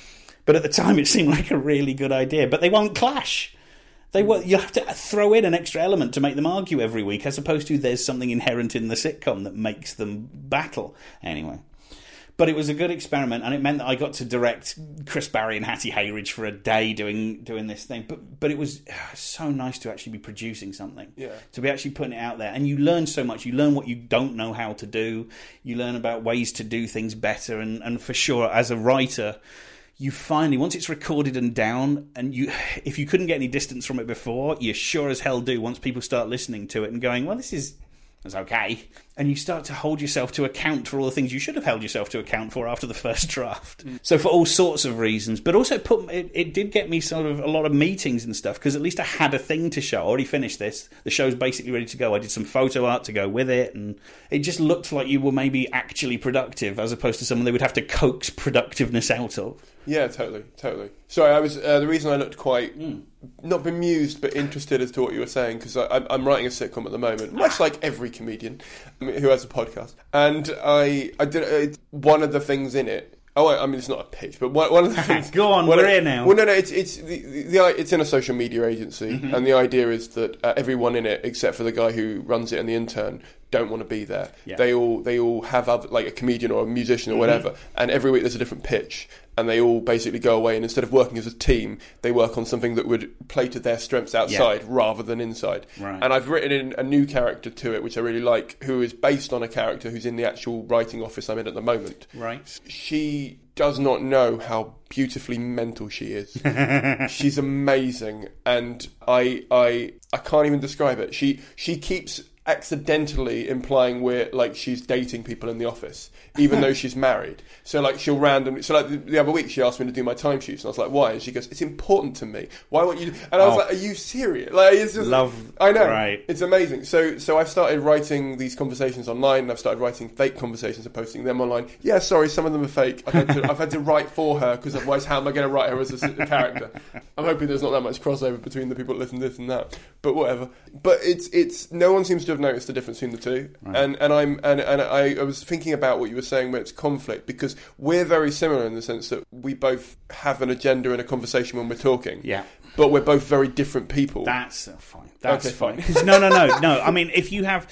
But at the time, it seemed like a really good idea. But they won't clash. You have to throw in an extra element to make them argue every week, as opposed to there's something inherent in the sitcom that makes them battle. Anyway. But it was a good experiment, and it meant that I got to direct Chris Barry and Hattie Hayridge for a day doing this thing. But it was so nice to actually be producing something, to be actually putting it out there. And you learn so much. You learn what you don't know how to do. You learn about ways to do things better. And for sure, as a writer, you finally, once it's recorded and down, and if you couldn't get any distance from it before, you sure as hell do once people start listening to it and going, well, this is... It's okay. And you start to hold yourself to account for all the things you should have held yourself to account for after the first draft. So for all sorts of reasons. But also it did get me sort of a lot of meetings and stuff, because at least I had a thing to show. I already finished this. The show's basically ready to go. I did some photo art to go with it, and it just looked like you were maybe actually productive, as opposed to someone they would have to coax productiveness out of. Yeah, totally. Sorry, I was the reason I looked quite not bemused but interested as to what you were saying, because I'm writing a sitcom at the moment, much like every comedian who has a podcast, and I did one of the things in it. Oh, I mean, it's not a pitch, but one of the things. Go on, we're here now. Well, no, it's it's in a social media agency, and the idea is that everyone in it, except for the guy who runs it and the intern, don't want to be there. Yeah. They all have like a comedian or a musician or whatever, and every week there's a different pitch, and they all basically go away, and instead of working as a team, they work on something that would play to their strengths outside rather than inside. Right. And I've written in a new character to it, which I really like, who is based on a character who's in the actual writing office I'm in at the moment. Right. She does not know how beautifully mental she is. She's amazing, and I can't even describe it. She keeps accidentally implying she's dating people in the office, even though she's married. So she'll randomly. So the other week she asked me to do my timesheets, and I was like, "Why?" And she goes, "It's important to me. Why won't you?" And I was like, "Are you serious?" It's just love. I know. Right. It's amazing. So I've started writing these conversations online, and I've started writing fake conversations and posting them online. Yeah, sorry, some of them are fake. I've had to write for her, because otherwise, how am I going to write her as a character? I'm hoping there's not that much crossover between the people that listen to this and that. But whatever. But it's no one seems to have noticed the difference between the two. Right. And I was thinking about what you were saying when it's conflict, because we're very similar in the sense that we both have an agenda in a conversation when we're talking. Yeah. But we're both very different people. That's fine. That's fine. No. I mean, if you have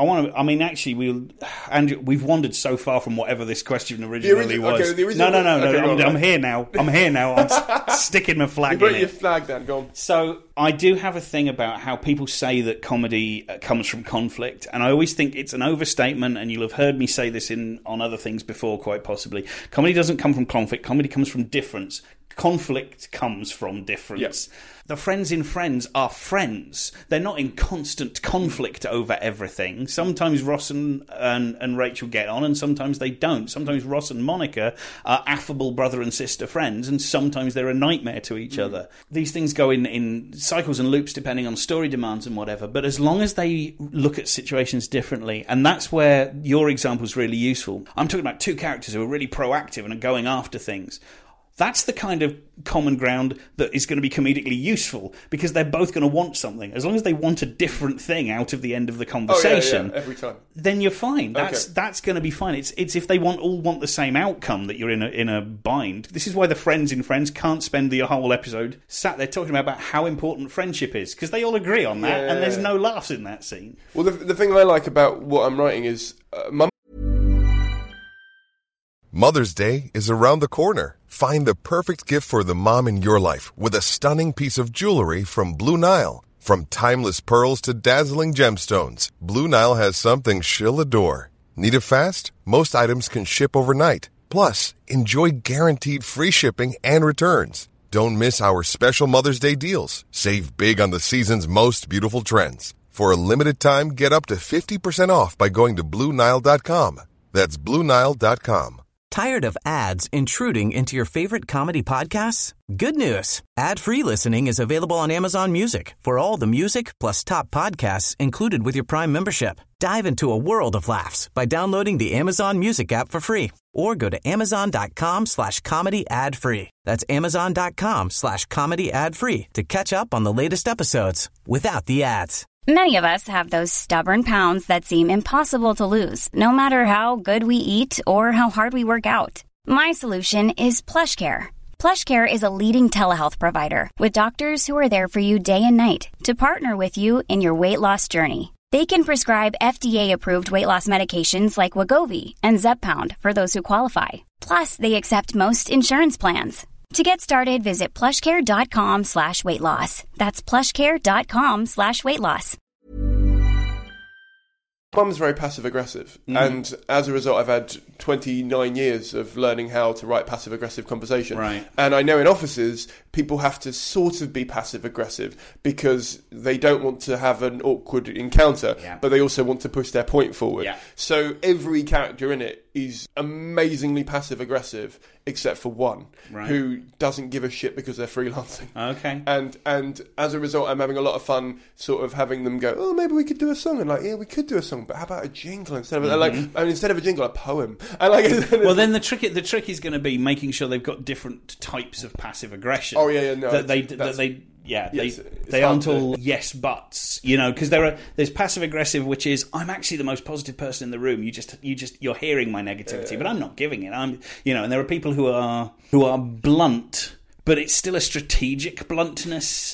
Andrew, we've wandered so far from whatever this question originally was. Okay, the original, no. I'm here now. I'm sticking my flag in it. You put your flag down. Go on. So I do have a thing about how people say that comedy comes from conflict, and I always think it's an overstatement. And you'll have heard me say this on other things before, quite possibly. Comedy doesn't come from conflict. Comedy comes from difference. Conflict comes from difference. Yep. The friends in Friends are friends. They're not in constant conflict over everything. Sometimes Ross and Rachel get on, and sometimes they don't. Sometimes Ross and Monica are affable brother and sister friends, and sometimes they're a nightmare to each other. These things go in cycles and loops depending on story demands and whatever, but as long as they look at situations differently, and that's where your example is really useful. I'm talking about two characters who are really proactive and are going after things. That's the kind of common ground that is going to be comedically useful, because they're both going to want something. As long as they want a different thing out of the end of the conversation, every time, then you're fine. That's going to be fine. It's if they all want the same outcome that you're in a bind. This is why the friends in Friends can't spend the whole episode sat there talking about how important friendship is, because they all agree on that, and there's no laughs in that scene. Well, the thing I like about what I'm writing is Mother's Day is around the corner. Find the perfect gift for the mom in your life with a stunning piece of jewelry from Blue Nile. From timeless pearls to dazzling gemstones, Blue Nile has something she'll adore. Need it fast? Most items can ship overnight. Plus, enjoy guaranteed free shipping and returns. Don't miss our special Mother's Day deals. Save big on the season's most beautiful trends. For a limited time, get up to 50% off by going to BlueNile.com. That's BlueNile.com. Tired of ads intruding into your favorite comedy podcasts? Good news. Ad-free listening is available on Amazon Music for all the music plus top podcasts included with your Prime membership. Dive into a world of laughs by downloading the Amazon Music app for free, or go to Amazon.com/comedy ad-free. That's Amazon.com/comedy ad-free to catch up on the latest episodes without the ads. Many of us have those stubborn pounds that seem impossible to lose, no matter how good we eat or how hard we work out. My solution is PlushCare. PlushCare is a leading telehealth provider with doctors who are there for you day and night to partner with you in your weight loss journey. They can prescribe FDA-approved weight loss medications like Wegovy and Zepbound for those who qualify. Plus, they accept most insurance plans. To get started, visit plushcare.com/weightloss. That's plushcare.com/weightloss. Mum's very passive-aggressive, and as a result I've had 29 years of learning how to write passive-aggressive conversation. Right. And I know in offices, people have to sort of be passive-aggressive because they don't want to have an awkward encounter, but they also want to push their point forward. Yeah. So every character in it is amazingly passive-aggressive, except for one, who doesn't give a shit because they're freelancing. Okay. And as a result, I'm having a lot of fun sort of having them go, oh, maybe we could do a song. And like, yeah, we could do a song, but how about a jingle instead of instead of a jingle, a poem? And like, well, then the trick is going to be making sure they've got different types of passive aggression. Oh yeah, no, they aren't all yes buts, because there's passive aggressive, which is I'm actually the most positive person in the room. You're hearing my negativity, but I'm not giving it. And there are people who are blunt, but it's still a strategic bluntness.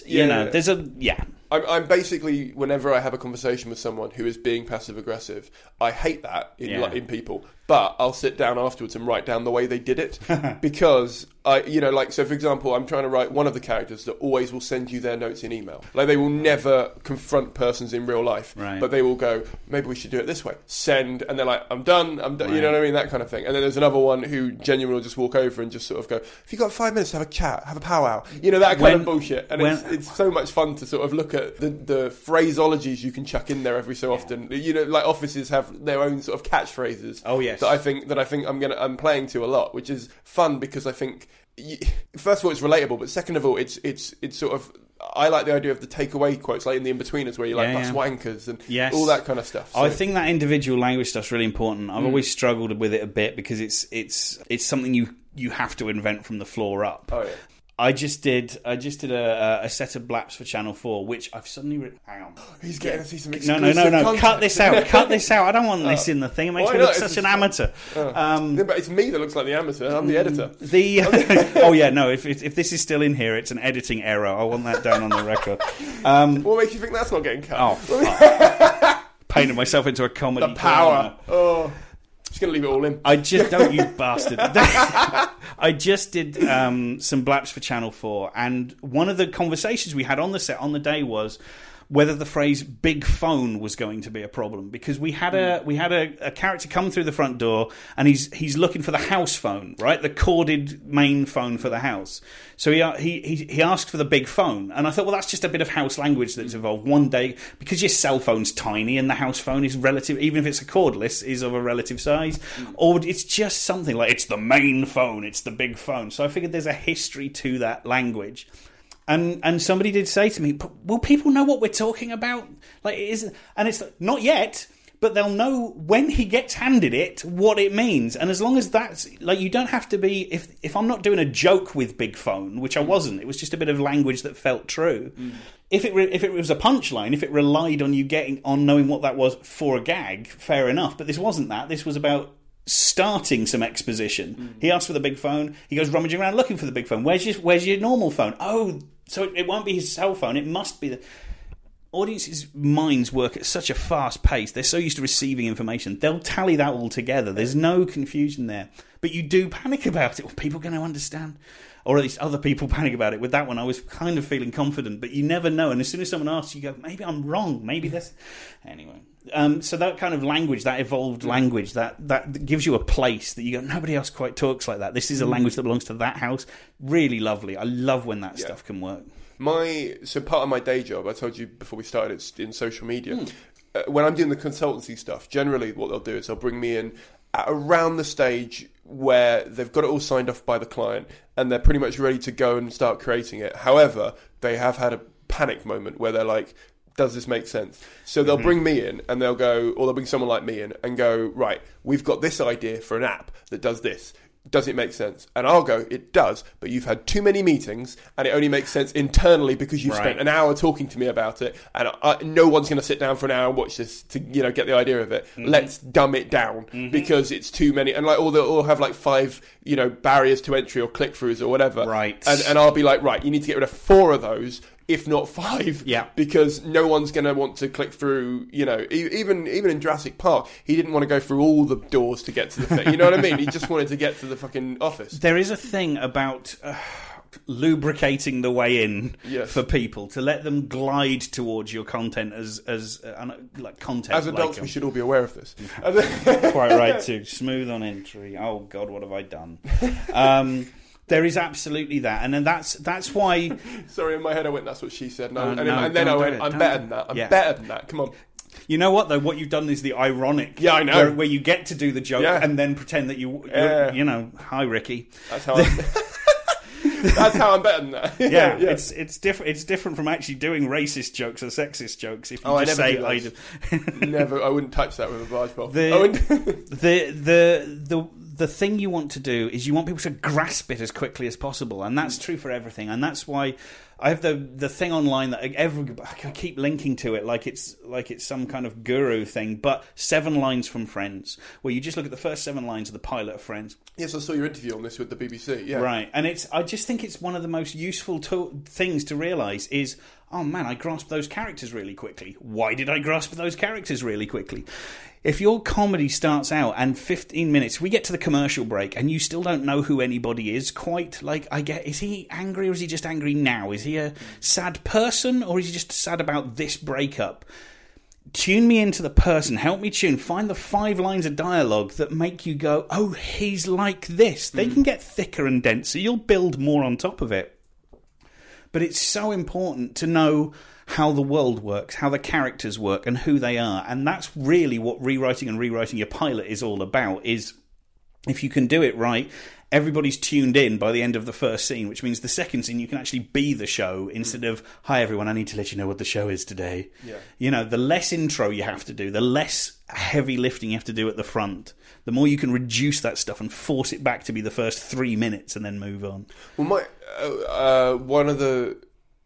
I'm basically, whenever I have a conversation with someone who is being passive aggressive, I hate that in people. But I'll sit down afterwards and write down the way they did it because so for example, I'm trying to write one of the characters that always will send you their notes in email. Like they will never confront persons in real life, but they will go, maybe we should do it this way. Send, and they're like, I'm done. Right. You know what I mean? That kind of thing. And then there's another one who genuinely will just walk over and just sort of go, if you've got 5 minutes to have a chat, have a powwow. That kind of bullshit. And it's so much fun to sort of look at the phraseologies you can chuck in there every so often. Like offices have their own sort of catchphrases. Oh yes. That I think I'm playing to a lot, which is fun because I think first of all it's relatable, but second of all it's sort of, I like the idea of the takeaway quotes, like in the In-Betweeners, where you're like bus wankers and all that kind of stuff. So. I think that individual language stuff's really important. I've always struggled with it a bit because it's something you have to invent from the floor up. Oh yeah. I just did a set of blaps for Channel 4, which I've suddenly hang on. He's getting to see some exclusive No. content. Cut this out. Cut this out. I don't want this in the thing. It makes me look such an amateur. But it's me that looks like the amateur. I'm the editor. If this is still in here, it's an editing error. I want that down on the record. What makes you think that's not getting cut? Oh, fuck. Painted myself into a comedy. The power. Oh. Just going to leave it all in. Don't you bastard. I just did some blaps for Channel 4, and one of the conversations we had on the set on the day was whether the phrase "big phone" was going to be a problem, because we had a character come through the front door and he's looking for the house phone, right, the corded main phone for the house. So he asked for the big phone, and I thought, well, that's just a bit of house language that's evolved. One day, because your cell phone's tiny and the house phone is relative, even if it's a cordless, is of a relative size, or it's just something like it's the main phone, it's the big phone. So I figured there's a history to that language. And somebody did say to me, but will people know what we're talking about? Like, it isn't, and it's not yet, but they'll know when he gets handed it what it means. And as long as that's like, you don't have to be. If I'm not doing a joke with big phone, which I wasn't, it was just a bit of language that felt true. If it was a punchline, if it relied on you knowing what that was for a gag, fair enough. But this wasn't that. This was about starting some exposition. He asked for the big phone. He goes rummaging around looking for the big phone. Where's your normal phone? Oh, so it won't be his cell phone. It must be the audience's minds work at such a fast pace. They're so used to receiving information. They'll tally that all together. There's no confusion there. But you do panic about it. Well, people going to understand? Or at least other people panic about it. With that one, I was kind of feeling confident, but you never know. And as soon as someone asks, you go, maybe I'm wrong. Maybe this. Anyway. So that kind of language, that evolved language, that gives you a place that you go, nobody else quite talks like that. This is a language that belongs to that house. Really lovely. I love when that stuff can work. So part of my day job, I told you before we started, it's in social media. When I'm doing the consultancy stuff, generally what they'll do is they'll bring me in at around the stage where they've got it all signed off by the client and they're pretty much ready to go and start creating it. However, they have had a panic moment where they're like, does this make sense? So they'll bring me in and they'll go, or they'll bring someone like me in and go, right, we've got this idea for an app that does this. does it make sense? And I'll go, it does, but you've had too many meetings, and it only makes sense internally because you've spent an hour talking to me about it, and no one's going to sit down for an hour and watch this to get the idea of it. Let's dumb it down because it's too many, and like or have like 5 barriers to entry or click-throughs or whatever. Right. And I'll be like, right, you need to get rid of 4 of those, if not 5, because no one's going to want to click through, even in Jurassic Park, he didn't want to go through all the doors to get to the thing, you know what I mean? He just wanted to get to the fucking office. There is a thing about lubricating the way in for people, to let them glide towards your content as content. As adults, we should all be aware of this. Quite right, too. Smooth on entry. Oh, God, what have I done? There is absolutely that, and then that's why. Sorry, in my head I went, "That's what she said," and then I went, "I'm better than that. I'm better than that. Come on." You know what though? What you've done is the I'm I know. Where you get to do the joke and then pretend that you're hi Ricky. That's how. That's how I'm better than that. Yeah. It's different. It's different from actually doing racist jokes or sexist jokes. If you just say I do. Never. I wouldn't touch that with a barge pole. The thing you want to do is you want people to grasp it as quickly as possible, and that's true for everything. And that's why I have the thing online that I keep linking to it like it's some kind of guru thing. But 7 lines from Friends, where you just look at the first 7 lines of the pilot of Friends. Yes, I saw your interview on this with the BBC. Yeah, right. And I just think it's one of the most useful things to realise is, oh man, I grasped those characters really quickly. Why did I grasp those characters really quickly? If your comedy starts out and 15 minutes, we get to the commercial break and you still don't know who anybody is quite, is he angry or is he just angry now? Is he a sad person or is he just sad about this breakup? Tune me into the person, help me find the 5 lines of dialogue that make you go, oh, he's like this. They can get thicker and denser, you'll build more on top of it. But it's so important to know how the world works, how the characters work, and who they are. And that's really what rewriting your pilot is all about, is if you can do it right, everybody's tuned in by the end of the first scene, which means the second scene you can actually be the show instead of, hi everyone, I need to let you know what the show is today. Yeah. The less intro you have to do, the less heavy lifting you have to do at the front, the more you can reduce that stuff and force it back to be the first 3 minutes and then move on. Well, one of the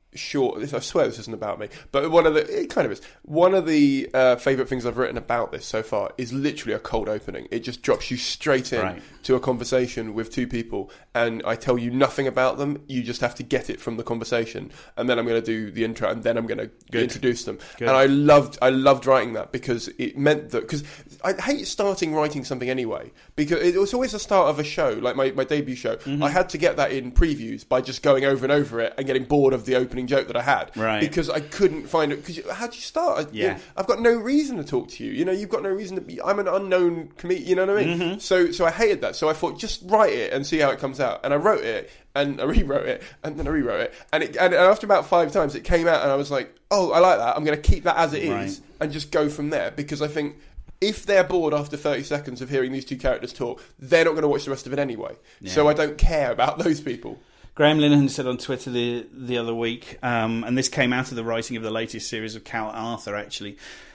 I swear this isn't about me, but it kind of is. One of the favourite things I've written about this so far is literally a cold opening. It just drops you straight in to a conversation with 2 people, and I tell you nothing about them. You just have to get it from the conversation, and then I'm going to do the intro, and then I'm going to introduce them. Good. And I loved writing that because it meant that, because I hate starting writing something anyway, because it was always the start of a show, like my debut show. Mm-hmm. I had to get that in previews by just going over and over it and getting bored of the opening joke that I had, because I couldn't find it. Because how do you start? I've got no reason to talk to you. You've got no reason to be. I'm an unknown comedian. You know what I mean? Mm-hmm. So I hated that. So I thought, just write it and see how it comes out. And I wrote it, and I rewrote it, and then I rewrote it, and after about 5 times, it came out, and I was like, oh, I like that. I'm going to keep that as it is, and just go from there. Because I think, if they're bored after 30 seconds of hearing these 2 characters talk, they're not going to watch the rest of it anyway. Yeah. So I don't care about those people. Graham Linehan said on Twitter the other week, and this came out of the writing of the latest series of Cal Arthur, actually.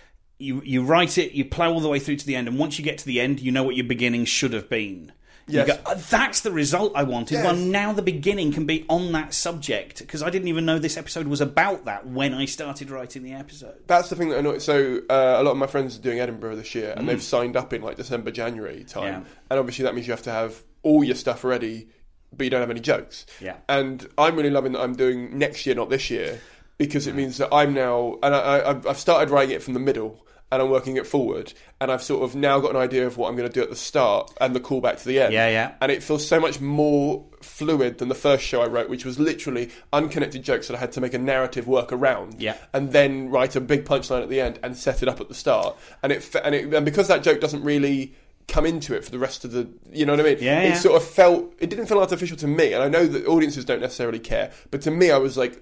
You write it, you plough all the way through to the end, and once you get to the end, you know what your beginning should have been. Yes. You go, that's the result I wanted. Yes. Well, now the beginning can be on that subject, because I didn't even know this episode was about that when I started writing the episode. That's the thing that annoys. So a lot of my friends are doing Edinburgh this year, and they've signed up in December, January time. Yeah. And obviously that means you have to have all your stuff ready, but you don't have any jokes. Yeah. And I'm really loving that I'm doing next year, not this year, because it means that I'm now, and I've started writing it from the middle, and I'm working it forward, and I've sort of now got an idea of what I'm going to do at the start and the callback to the end. Yeah. And it feels so much more fluid than the first show I wrote, which was literally unconnected jokes that I had to make a narrative work around. Yeah. And then write a big punchline at the end and set it up at the start. And because that joke doesn't really come into it for the rest of the, you know what I mean? Yeah. It sort of it didn't feel artificial to me, and I know that audiences don't necessarily care, but to me I was like,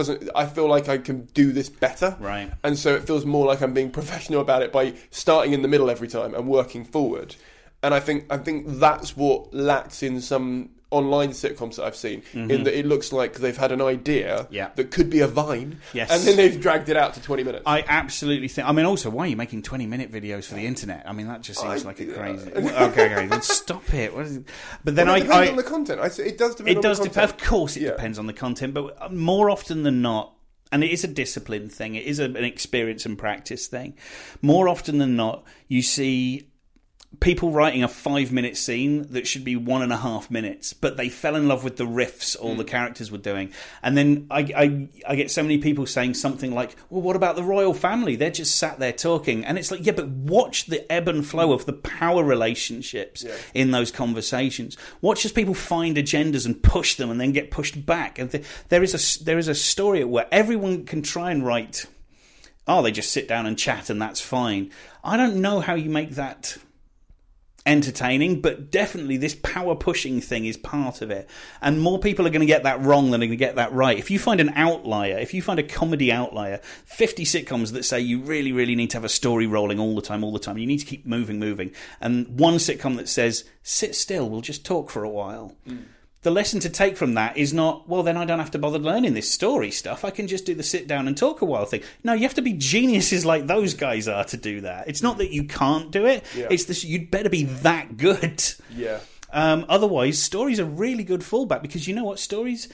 I feel like I can do this better. Right. And so it feels more like I'm being professional about it by starting in the middle every time and working forward. And I think that's what lacks in some online sitcoms that I've seen, in that it looks like they've had an idea that could be a Vine, and then they've dragged it out to 20 minutes. I absolutely think... I mean, also, why are you making 20-minute videos for the internet? I mean, that just seems like a crazy... Okay, then stop it. But then it depends on the content. It does depend on the content. Of course it depends on the content, but more often than not, and it is a discipline thing, it is an experience and practice thing, more often than not, you see people writing a 5-minute scene that should be 1.5 minutes, but they fell in love with the riffs all the characters were doing. And then I get so many people saying something like, well, what about the royal family? They're just sat there talking. And it's like, yeah, but watch the ebb and flow of the power relationships in those conversations. Watch as people find agendas and push them and then get pushed back. And there is a story where everyone can try and write, they just sit down and chat and that's fine. I don't know how you make that entertaining, but definitely this power pushing thing is part of it, and more people are going to get that wrong than are going to get that right. If you find an outlier, if you find a comedy outlier, 50 sitcoms that say you really, really need to have a story rolling all the time, you need to keep moving, and one sitcom that says sit still, we'll just talk for a while. The lesson to take from that is not, well, then I don't have to bother learning this story stuff. I can just do the sit down and talk a while thing. No, you have to be geniuses like those guys are to do that. It's not that you can't do it. Yeah. It's this, you'd better be that good. Yeah. Otherwise, stories are really good fallback, because you know what? Stories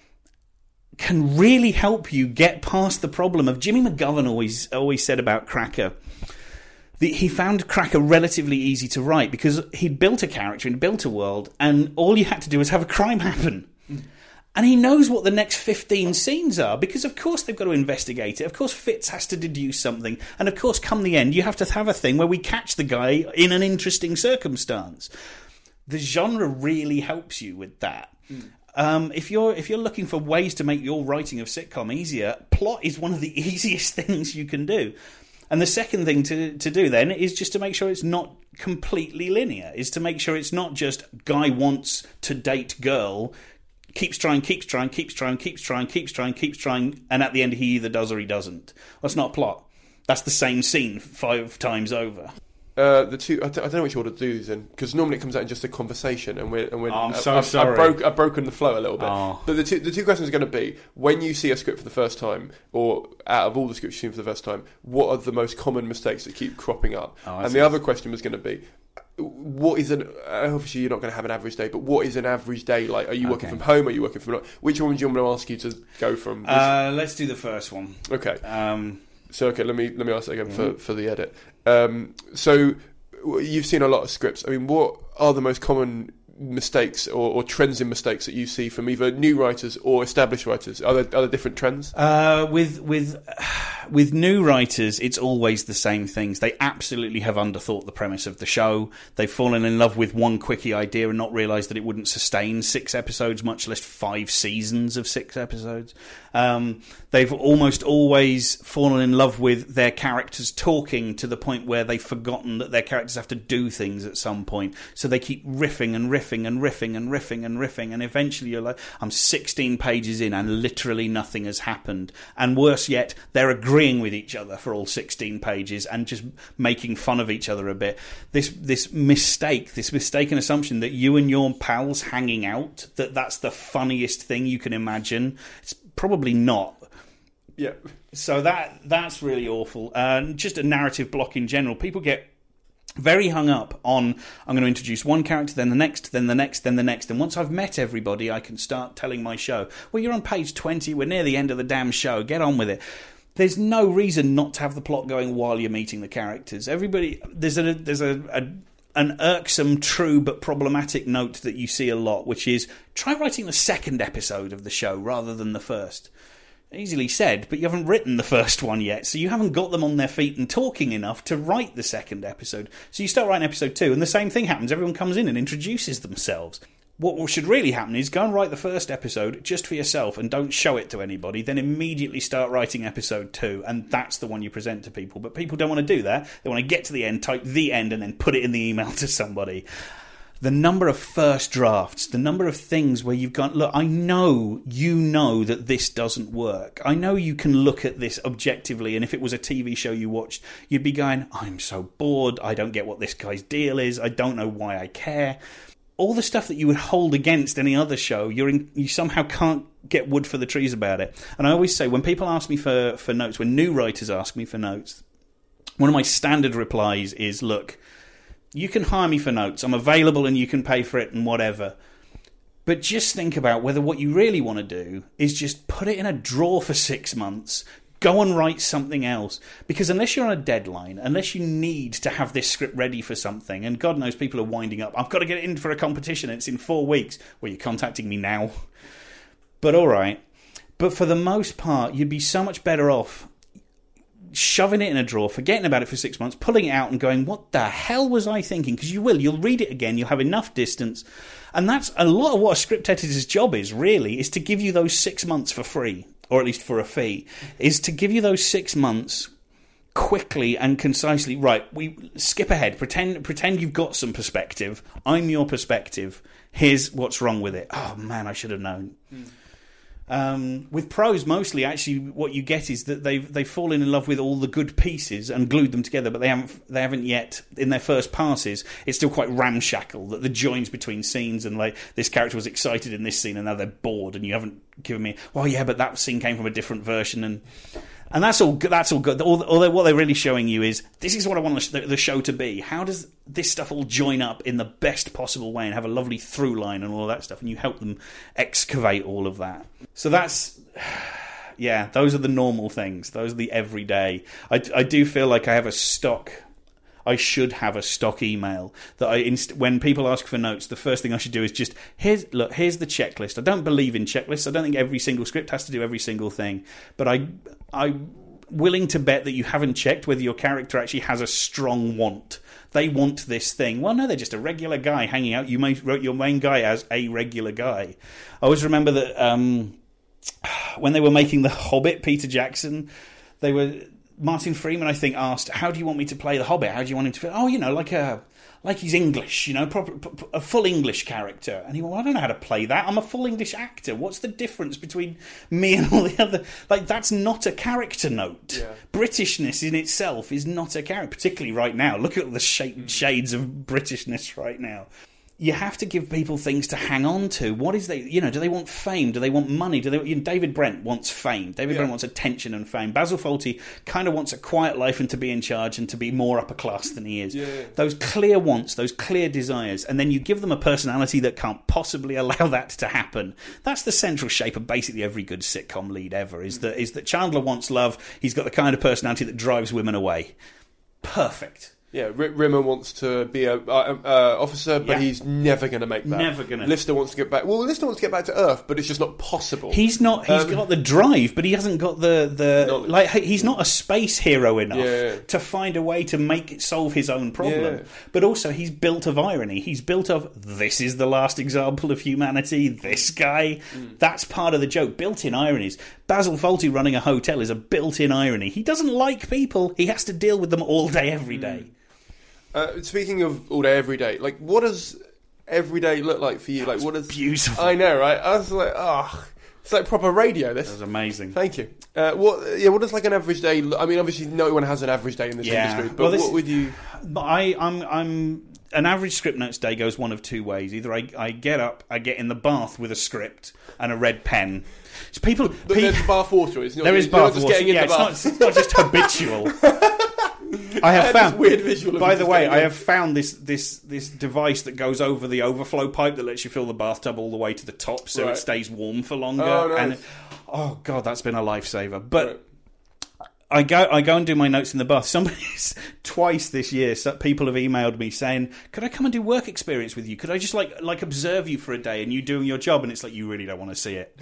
can really help you get past the problem of... Jimmy McGovern always said about Cracker... He found Cracker relatively easy to write because he'd built a character and built a world, and all you had to do was have a crime happen. And he knows what the next 15 scenes are, because of course they've got to investigate it. Of course Fitz has to deduce something. And of course, come the end, you have to have a thing where we catch the guy in an interesting circumstance. The genre really helps you with that. If you're looking for ways to make your writing of sitcom easier, plot is one of the easiest things you can do. And the second thing to do then is just to make sure it's not completely linear, is to make sure it's not just guy wants to date girl, keeps trying, and at the end he either does or he doesn't. That's not plot. That's the same scene 5 times over. The two, I don't know which order to do these in, because normally it comes out in just a conversation, and we're I'm so sorry. I've broken the flow a little bit. But the two questions are going to be: when you see a script for the first time, or out of all the scripts you've seen for the first time, what are the most common mistakes that keep cropping up? And the other question was going to be: what is obviously you're not going to have an average day, but what is an average day like? Are you working from home? Are you working from... Which one do you want me to ask you to go from? Let's do the first one. Okay. Let me ask that again for the edit. So you've seen a lot of scripts. I mean, what are the most common mistakes or trends in mistakes that you see from either new writers or established writers? Are there different trends? With new writers, it's always the same things. They absolutely have underthought the premise of the show. They've fallen in love with one quickie idea and not realised that it wouldn't sustain 6 episodes, much less 5 seasons of 6 episodes. They've almost always fallen in love with their characters talking to the point where they've forgotten that their characters have to do things at some point. So they keep riffing and riffing and riffing and riffing and riffing, and eventually you're like, I'm 16 pages in and literally nothing has happened. And worse yet, they're agreeing with each other for all 16 pages and just making fun of each other a bit. This mistaken assumption that you and your pals hanging out, that's the funniest thing you can imagine. It's probably not. Yeah. So that's really awful. Just a narrative block in general. People get very hung up on, I'm going to introduce one character, then the next, then the next, then the next. And once I've met everybody, I can start telling my show. Well, you're on page 20. We're near the end of the damn show. Get on with it. There's no reason not to have the plot going while you're meeting the characters. Everybody, there's an irksome, true but problematic note that you see a lot, which is try writing the second episode of the show rather than the first. Easily said, but you haven't written the first one yet, so you haven't got them on their feet and talking enough to write the second episode. So you start writing episode 2, and the same thing happens. Everyone comes in and introduces themselves. What should really happen is go and write the first episode just for yourself and don't show it to anybody, then immediately start writing episode 2, and that's the one you present to people. But people don't want to do that. They want to get to the end, type the end, and then put it in the email to somebody. The number of first drafts, the number of things where you've gone, look, I know you know that this doesn't work. I know you can look at this objectively, and if it was a TV show you watched, you'd be going, I'm so bored, I don't get what this guy's deal is, I don't know why I care. all the stuff that you would hold against any other show, you somehow can't get wood for the trees about it. And I always say, when people ask me for notes, when new writers ask me for notes, one of my standard replies is, look, you can hire me for notes. I'm available and you can pay for it and whatever. But just think about whether what you really want to do is just put it in a drawer for 6 months, go and write something else. Because unless you're on a deadline, unless you need to have this script ready for something, and God knows people are winding up, I've got to get it in for a competition and it's in 4 weeks. Well, you're contacting me now. But all right. But for the most part, you'd be so much better off shoving it in a drawer, forgetting about it for 6 months, pulling it out and going, what the hell was I thinking? Because you'll read it again, you'll have enough distance. And that's a lot of what a script editor's job is, really, is to give you those 6 months for free. Or at least for a fee, is to give you those 6 months quickly and concisely. Right, we skip ahead. Pretend you've got some perspective. I'm your perspective. Here's what's wrong with it. Oh man, I should have known. With prose, mostly, actually, what you get is that they've fallen in love with all the good pieces and glued them together, but they haven't yet, in their first passes, it's still quite ramshackle, that the joins between scenes, and like, this character was excited in this scene and now they're bored, and you haven't given me, well, yeah, but that scene came from a different version, and that's all good. Although what they're really showing you is, this is what I want the show to be. How does this stuff all join up in the best possible way and have a lovely through line and all that stuff? And you help them excavate all of that. So that's, yeah, those are the normal things. Those are the everyday. I do feel like I should have a stock email that when people ask for notes, the first thing I should do is just, here's the checklist. I don't believe in checklists. I don't think every single script has to do every single thing. But I'm willing to bet that you haven't checked whether your character actually has a strong want. They want this thing. Well, no, they're just a regular guy hanging out. You wrote your main guy as a regular guy. I always remember that when they were making The Hobbit, Peter Jackson, Martin Freeman, I think, asked, how do you want me to play the Hobbit? How do you want him to feel? Oh, like he's English, a full English character. And he went, well, I don't know how to play that. I'm a full English actor. What's the difference between me and all the other? Like, that's not a character note. Yeah. Britishness in itself is not a character, particularly right now. Look at the shades of Britishness right now. You have to give people things to hang on to. What is they? Do they want fame? Do they want money? David Brent wants fame. David Brent wants attention and fame. Basil Fawlty kind of wants a quiet life and to be in charge and to be more upper class than he is. Yeah. Those clear wants, those clear desires, and then you give them a personality that can't possibly allow that to happen. That's the central shape of basically every good sitcom lead ever. Is that Chandler wants love. He's got the kind of personality that drives women away. Perfect. Yeah, Rimmer wants to be a officer, but he's never going to make that. Never going to. Lister wants to get back. Well, Lister wants to get back to Earth, but it's just not possible. He's not. He's got the drive, but he hasn't got the like. He's not a space hero enough to find a way to solve his own problem. Yeah. But also, he's built of irony. He's built of, this is the last example of humanity. This guy. That's part of the joke. Built-in ironies. Basil Fawlty running a hotel is a built-in irony. He doesn't like people. He has to deal with them all day, every day. Speaking of all day, every day, like, what does every day look like for you? Like, what is beautiful? I know, right? I was like, it's like proper radio. This was amazing. Thank you. What does like an average day? I mean, obviously, no one has an average day in this industry. But what would you? I'm an average script notes day goes one of two ways. Either I get up, I get in the bath with a script and a red pen. So there's bath water. There is bath water. It's not just habitual. I have found weird visual. By the way, I have found this device that goes over the overflow pipe that lets you fill the bathtub all the way to the top, so it stays warm for longer. Oh, nice. And God, that's been a lifesaver. But I go and do my notes in the bath. Twice this year, people have emailed me saying, "Could I come and do work experience with you? Could I just like observe you for a day and you doing your job?" And it's like, you really don't want to see it.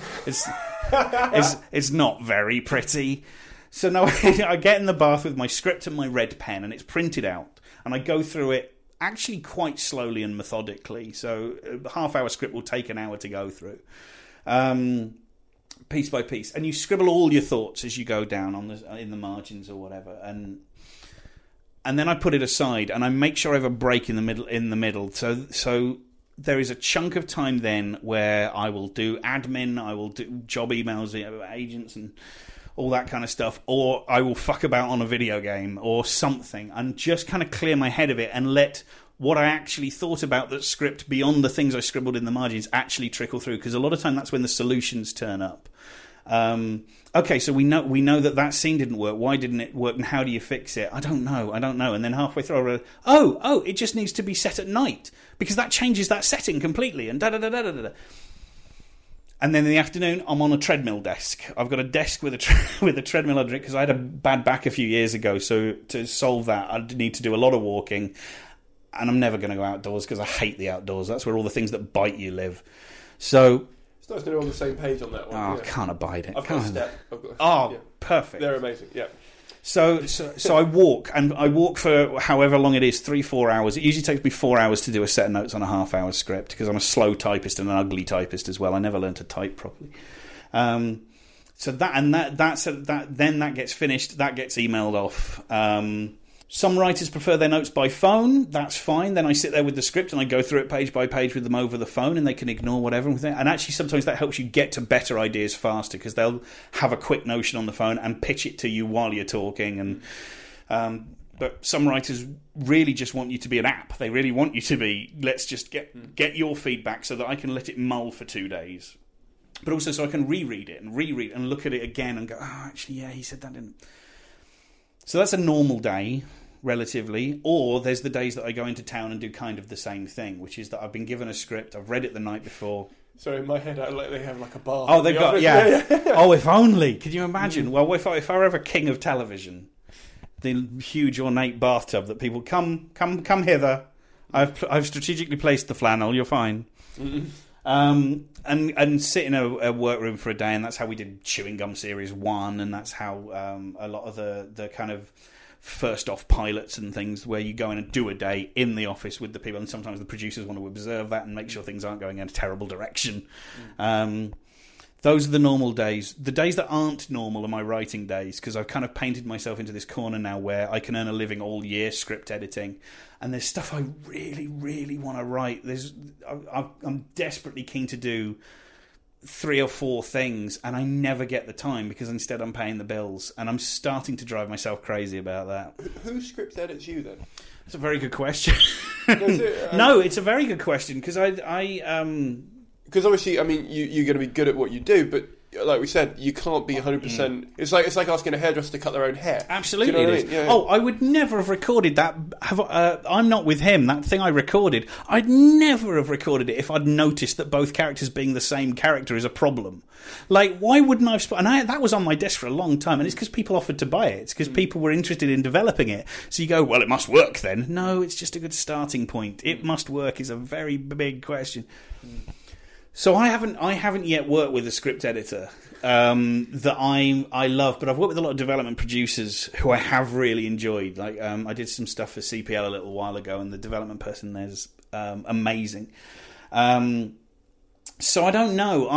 It's not very pretty. So now I get in the bath with my script and my red pen, and it's printed out, and I go through it actually quite slowly and methodically. So a half-hour script will take an hour to go through, piece by piece, and you scribble all your thoughts as you go down in the margins or whatever, and then I put it aside, and I make sure I have a break in the middle. So there is a chunk of time then where I will do admin, I will do job emails, agents, and all that kind of stuff, or I will fuck about on a video game or something, and just kind of clear my head of it and let what I actually thought about that script beyond the things I scribbled in the margins actually trickle through, because a lot of time that's when the solutions turn up. Okay, so we know that scene didn't work. Why didn't it work, and how do you fix it? I don't know. And then halfway through I realized, it just needs to be set at night, because that changes that setting completely, and da-da-da-da-da-da. And then in the afternoon, I'm on a treadmill desk. I've got a desk with a treadmill under it, because I had a bad back a few years ago, so to solve that, I need to do a lot of walking, and I'm never going to go outdoors, because I hate the outdoors. That's where all the things that bite you live. So... It's nice to know we're on the same page on that one. Oh, I can't abide it. I've got a step. Perfect. They're amazing, yeah. So I walk, and I walk for however long it is, 3-4 hours. It usually takes me 4 hours to do a set of notes on a half-hour script, because I'm a slow typist and an ugly typist as well. I never learned to type properly. So that gets finished. That gets emailed off. Some writers prefer their notes by phone. That's fine. Then I sit there with the script and I go through it page by page with them over the phone, and they can ignore whatever. And actually, sometimes that helps you get to better ideas faster, because they'll have a quick notion on the phone and pitch it to you while you're talking. And but some writers really just want you to be an app. They really want you to be, let's just get your feedback so that I can let it mull for 2 days. But also so I can reread it and look at it again and go, oh, actually, yeah, he said that, didn't. So that's a normal day, relatively. Or there's the days that I go into town and do kind of the same thing, which is that I've been given a script, I've read it the night before. Sorry, in my head, they have like a bar. Oh, they've got, yeah. Oh, if only. Could you imagine? Well, if I were ever king of television, the huge ornate bathtub that people come hither. I've strategically placed the flannel. You're fine. And sit in a workroom for a day, and that's how we did Chewing Gum Series 1, and that's how a lot of the kind of first off pilots and things, where you go in and do a day in the office with the people, and sometimes the producers want to observe that and make sure things aren't going in a terrible direction. Those are the normal days. The days that aren't normal are my writing days, because I've kind of painted myself into this corner now where I can earn a living all year script editing, and there's stuff I really, really want to write. I'm desperately keen to do 3 or 4 things, and I never get the time, because instead I'm paying the bills, and I'm starting to drive myself crazy about that. Who script edits you then? That's a very good question. No, it's a very good question, because because obviously, I mean, you're going to be good at what you do, but like we said, you can't be 100%. It's like asking a hairdresser to cut their own hair. Absolutely, Do you know it what is. I mean? Yeah. Oh, I would never have recorded that. I'm Not With Him. That thing I recorded, I'd never have recorded it if I'd noticed that both characters being the same character is a problem. Like, why wouldn't I have? That was on my desk for a long time, and it's because people offered to buy it. It's because people were interested in developing it. So you go, well, it must work then. No, it's just a good starting point. It must work is a very big question. So I haven't yet worked with a script editor that I love, but I've worked with a lot of development producers who I have really enjoyed. Like I did some stuff for CPL a little while ago, and the development person there's amazing. So I don't know.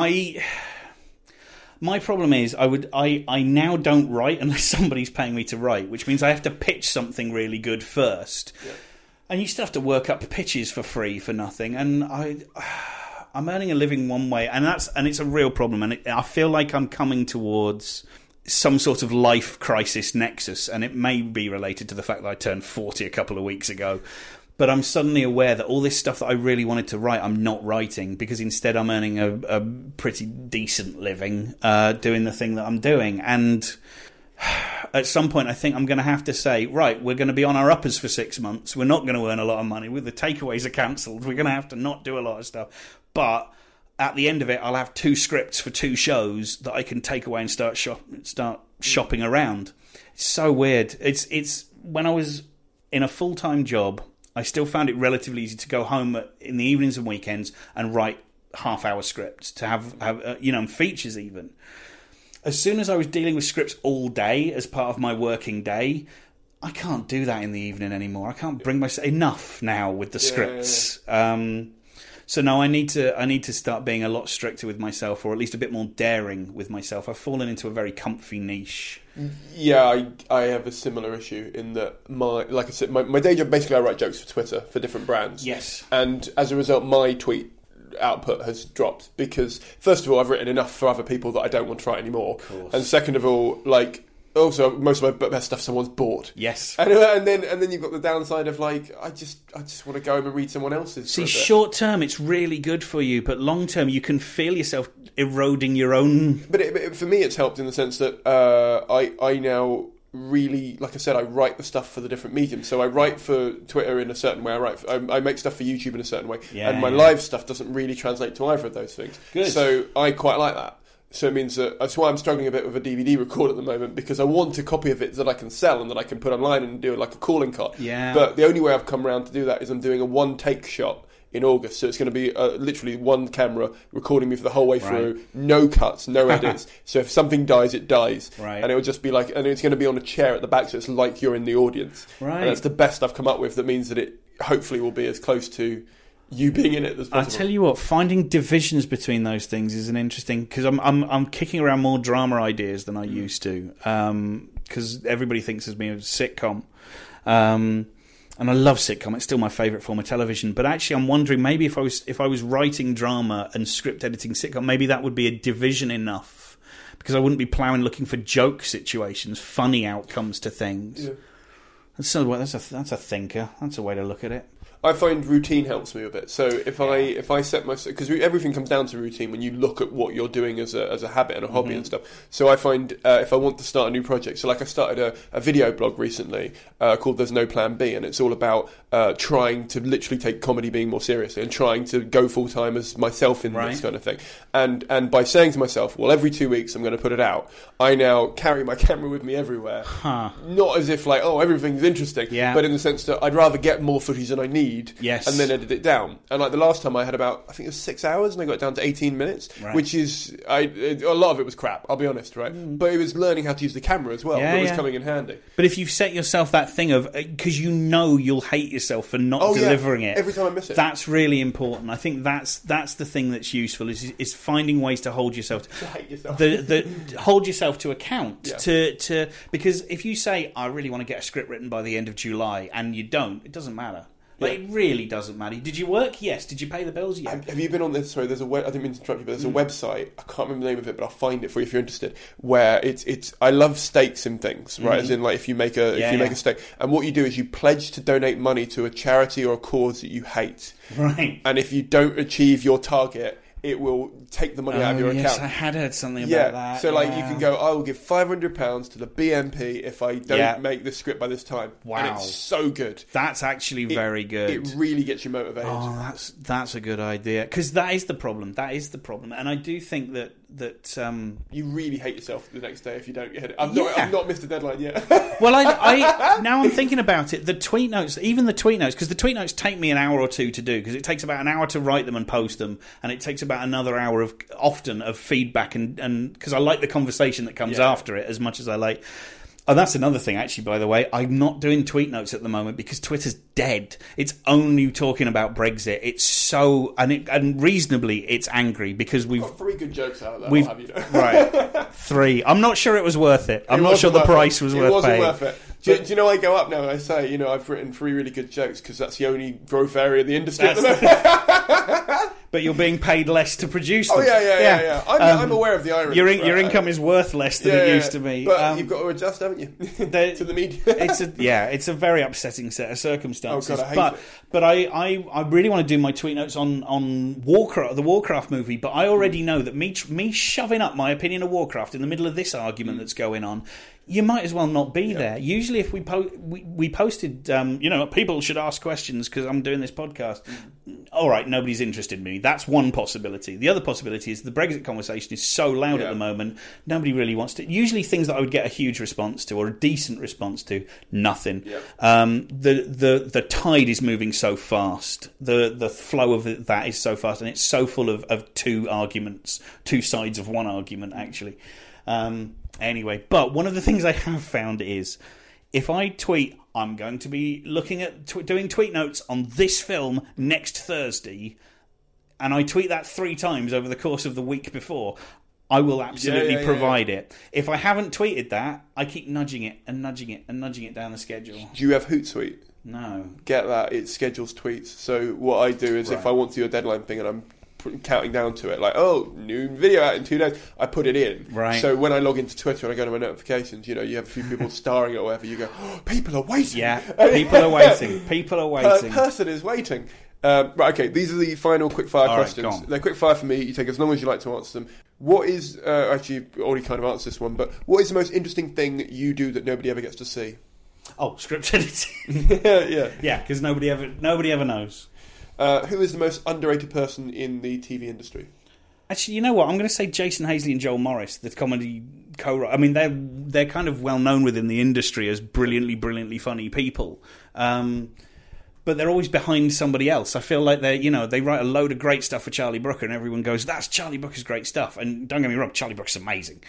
My problem is I now don't write unless somebody's paying me to write, which means I have to pitch something really good first. Yeah. And you still have to work up pitches for free for nothing, and I'm earning a living one way, and it's a real problem, and I feel like I'm coming towards some sort of life crisis nexus, and it may be related to the fact that I turned 40 a couple of weeks ago, but I'm suddenly aware that all this stuff that I really wanted to write, I'm not writing, because instead I'm earning a pretty decent living doing the thing that I'm doing, and at some point I think I'm going to have to say, right, we're going to be on our uppers for 6 months, we're not going to earn a lot of money, the takeaways are cancelled, we're going to have to not do a lot of stuff. But at the end of it, I'll have 2 scripts for 2 shows that I can take away and start shopping around. It's so weird. It's when I was in a full-time job, I still found it relatively easy to go home in the evenings and weekends and write half-hour scripts, to have features even. As soon as I was dealing with scripts all day as part of my working day, I can't do that in the evening anymore. I can't bring myself enough now with the scripts. Yeah. So no, I need to start being a lot stricter with myself, or at least a bit more daring with myself. I've fallen into a very comfy niche. Yeah, I have a similar issue in that like I said, my day job, basically I write jokes for Twitter for different brands. Yes. And as a result, my tweet output has dropped because, first of all, I've written enough for other people that I don't want to write anymore, and second of all, like, also most of my best stuff someone's bought. Yes, and then you've got the downside of like I just want to go home and read someone else's. See, short term it's really good for you, but long term you can feel yourself eroding your own. But for me, it's helped in the sense that I now really, like I said, I write the stuff for the different mediums. So I write for Twitter in a certain way. I make stuff for YouTube in a certain way, and my live stuff doesn't really translate to either of those things. Good. So I quite like that. So it means that's why I'm struggling a bit with a DVD record at the moment, because I want a copy of it that I can sell and that I can put online and do like a calling card. Yeah. But the only way I've come around to do that is I'm doing a one-take shot in August. So it's going to be literally one camera recording me for the whole way through, no cuts, no edits. So if something dies, it dies. Right. And it will just be like, and it's going to be on a chair at the back, so it's like you're in the audience. Right. And that's the best I've come up with. That means that it hopefully will be as close to you being in it as possible. I tell you what, finding divisions between those things is an interesting, because I'm kicking around more drama ideas than I used to, because everybody thinks of me as a sitcom, and I love sitcom. It's still my favourite form of television. But actually, I'm wondering maybe if I was writing drama and script editing sitcom, maybe that would be a division enough, because I wouldn't be ploughing looking for joke situations, funny outcomes to things. Yeah. That's a thinker. That's a way to look at it. I find routine helps me with it. So if I set myself, because everything comes down to routine when you look at what you're doing as a habit and a hobby and stuff. So I find if I want to start a new project, so like I started a video blog recently called There's No Plan B, and it's all about trying to literally take comedy being more seriously and trying to go full time as myself in this kind of thing. And by saying to myself, well, every 2 weeks I'm going to put it out, I now carry my camera with me everywhere. Not as if like, oh, everything's interesting, but in the sense that I'd rather get more footage than I need. Yes. And then edit it down. And like the last time I had about, I think it was 6 hours, and I got it down to 18 minutes, which is, a lot of it was crap, I'll be honest, right? But it was learning how to use the camera as well. It was coming in handy. But if you've set yourself that thing of, because you know you'll hate yourself for not delivering it. Every time I miss it. That's really important. I think that's the thing that's useful, is finding ways to hold yourself to hate yourself. Hold yourself to account. To because if you say, I really want to get a script written by the end of July, and you don't, it doesn't matter. Like, it really doesn't matter. Did you work? Yes. Did you pay the bills? Yes. Have you been on this? Sorry, there's I didn't mean to interrupt you, but there's a website. I can't remember the name of it, but I'll find it for you if you're interested. Where it's I love stakes in things, right? As in, like, if you make a stake, and what you do is you pledge to donate money to a charity or a cause that you hate, right? And if you don't achieve your target, it will take the money out of your account. I had heard something about that. So, like, you can go, I will give £500 to the BNP if I don't make the script by this time. Wow. And it's so good. That's actually very good. It really gets you motivated. Oh, that's a good idea. Because that is the problem. And I do think that you really hate yourself the next day if you don't get it. I've not missed a deadline yet. Well, I now I'm thinking about it. The tweet notes, because the tweet notes take me an hour or two to do, because it takes about an hour to write them and post them, and it takes about another hour of feedback, and because I like the conversation that comes after it as much as I like. Oh, that's another thing, actually, by the way. I'm not doing tweet notes at the moment because Twitter's dead. It's only talking about Brexit. It's so... And reasonably, it's angry because we've... got 3 good jokes out of that, I'll have you know. Right. 3. I'm not sure it was worth it. I'm not sure the price was worth paying. It wasn't worth it. Do you know, I go up now and I say, I've written 3 really good jokes because that's the only growth area of the industry at the moment. But you're being paid less to produce them. Oh, yeah. I'm aware of the irony. Your income is worth less than it used to be. But you've got to adjust, haven't you? To the media. It's a very upsetting set of circumstances. Oh, God, I hate it. But I really want to do my tweet notes on Warcraft, the Warcraft movie, but I already know that me shoving up my opinion of Warcraft in the middle of this argument that's going on, you might as well not be there. Usually if we posted, people should ask questions because I'm doing this podcast. All right, nobody's interested in me. That's one possibility. The other possibility is the Brexit conversation is so loud at the moment, nobody really wants to. Usually things that I would get a huge response to or a decent response to, nothing. The tide is moving so fast. The flow of that is so fast, and it's so full of two arguments, two sides of one argument, actually. Anyway, but one of the things I have found is if I tweet, I'm going to be looking at doing tweet notes on this film next Thursday, and I tweet that 3 times over the course of the week before, I will absolutely provide it. If I haven't tweeted that, I keep nudging it and nudging it and nudging it down the schedule. Do you have Hootsuite? No. Get that. It schedules tweets. So what I do is if I want to do a deadline thing and I'm counting down to it. Like, oh, new video out in 2 days. I put it in. Right. So when I log into Twitter and I go to my notifications, you have a few people starring or whatever. You go, oh, people are waiting. Yeah, people are waiting. People are waiting. Person is waiting. Right, okay, these are the final quickfire questions. Right, they're quickfire for me. You take as long as you like to answer them. What is, actually, you've already kind of answered this one, but what is the most interesting thing that you do that nobody ever gets to see? Oh, script editing. Yeah. Yeah, because nobody ever knows. Who is the most underrated person in the TV industry? Actually, you know what? I'm going to say Jason Hazley and Joel Morris, the comedy co-writer. I mean, they're kind of well known within the industry as brilliantly funny people. But they're always behind somebody else. I feel like they write a load of great stuff for Charlie Brooker, and everyone goes, "That's Charlie Brooker's great stuff." And don't get me wrong, Charlie Brooker's amazing.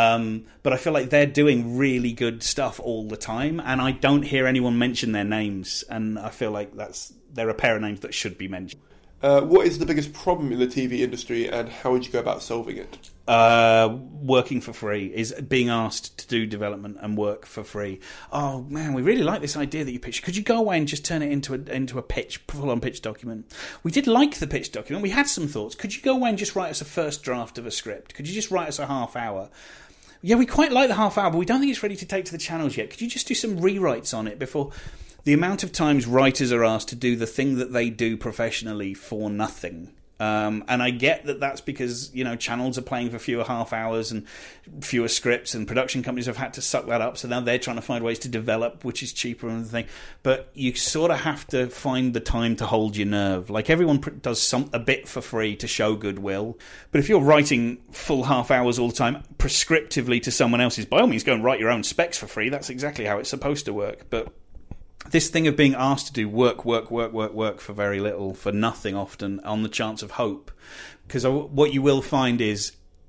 But I feel like they're doing really good stuff all the time, and I don't hear anyone mention their names. And I feel like they're a pair of names that should be mentioned. What is the biggest problem in the TV industry, and how would you go about solving it? Working for free, is being asked to do development and work for free. Oh man, we really like this idea that you pitched. Could you go away and just turn it into a pitch, full-on pitch document? We did like the pitch document. We had some thoughts. Could you go away and just write us a first draft of a script? Could you just write us a half hour? Yeah, we quite like the half hour, but we don't think it's ready to take to the channels yet. Could you just do some rewrites on it before? The amount of times writers are asked to do the thing that they do professionally for nothing. And I get that that's because, channels are playing for fewer half hours and fewer scripts, and production companies have had to suck that up, so now they're trying to find ways to develop, which is cheaper and the thing. But you sort of have to find the time to hold your nerve. Like, everyone does a bit for free to show goodwill. But if you're writing full half hours all the time, prescriptively to someone else's, by all means go and write your own specs for free. That's exactly how it's supposed to work. But this thing of being asked to do work for very little, for nothing often, on the chance of hope. Because what you will find is,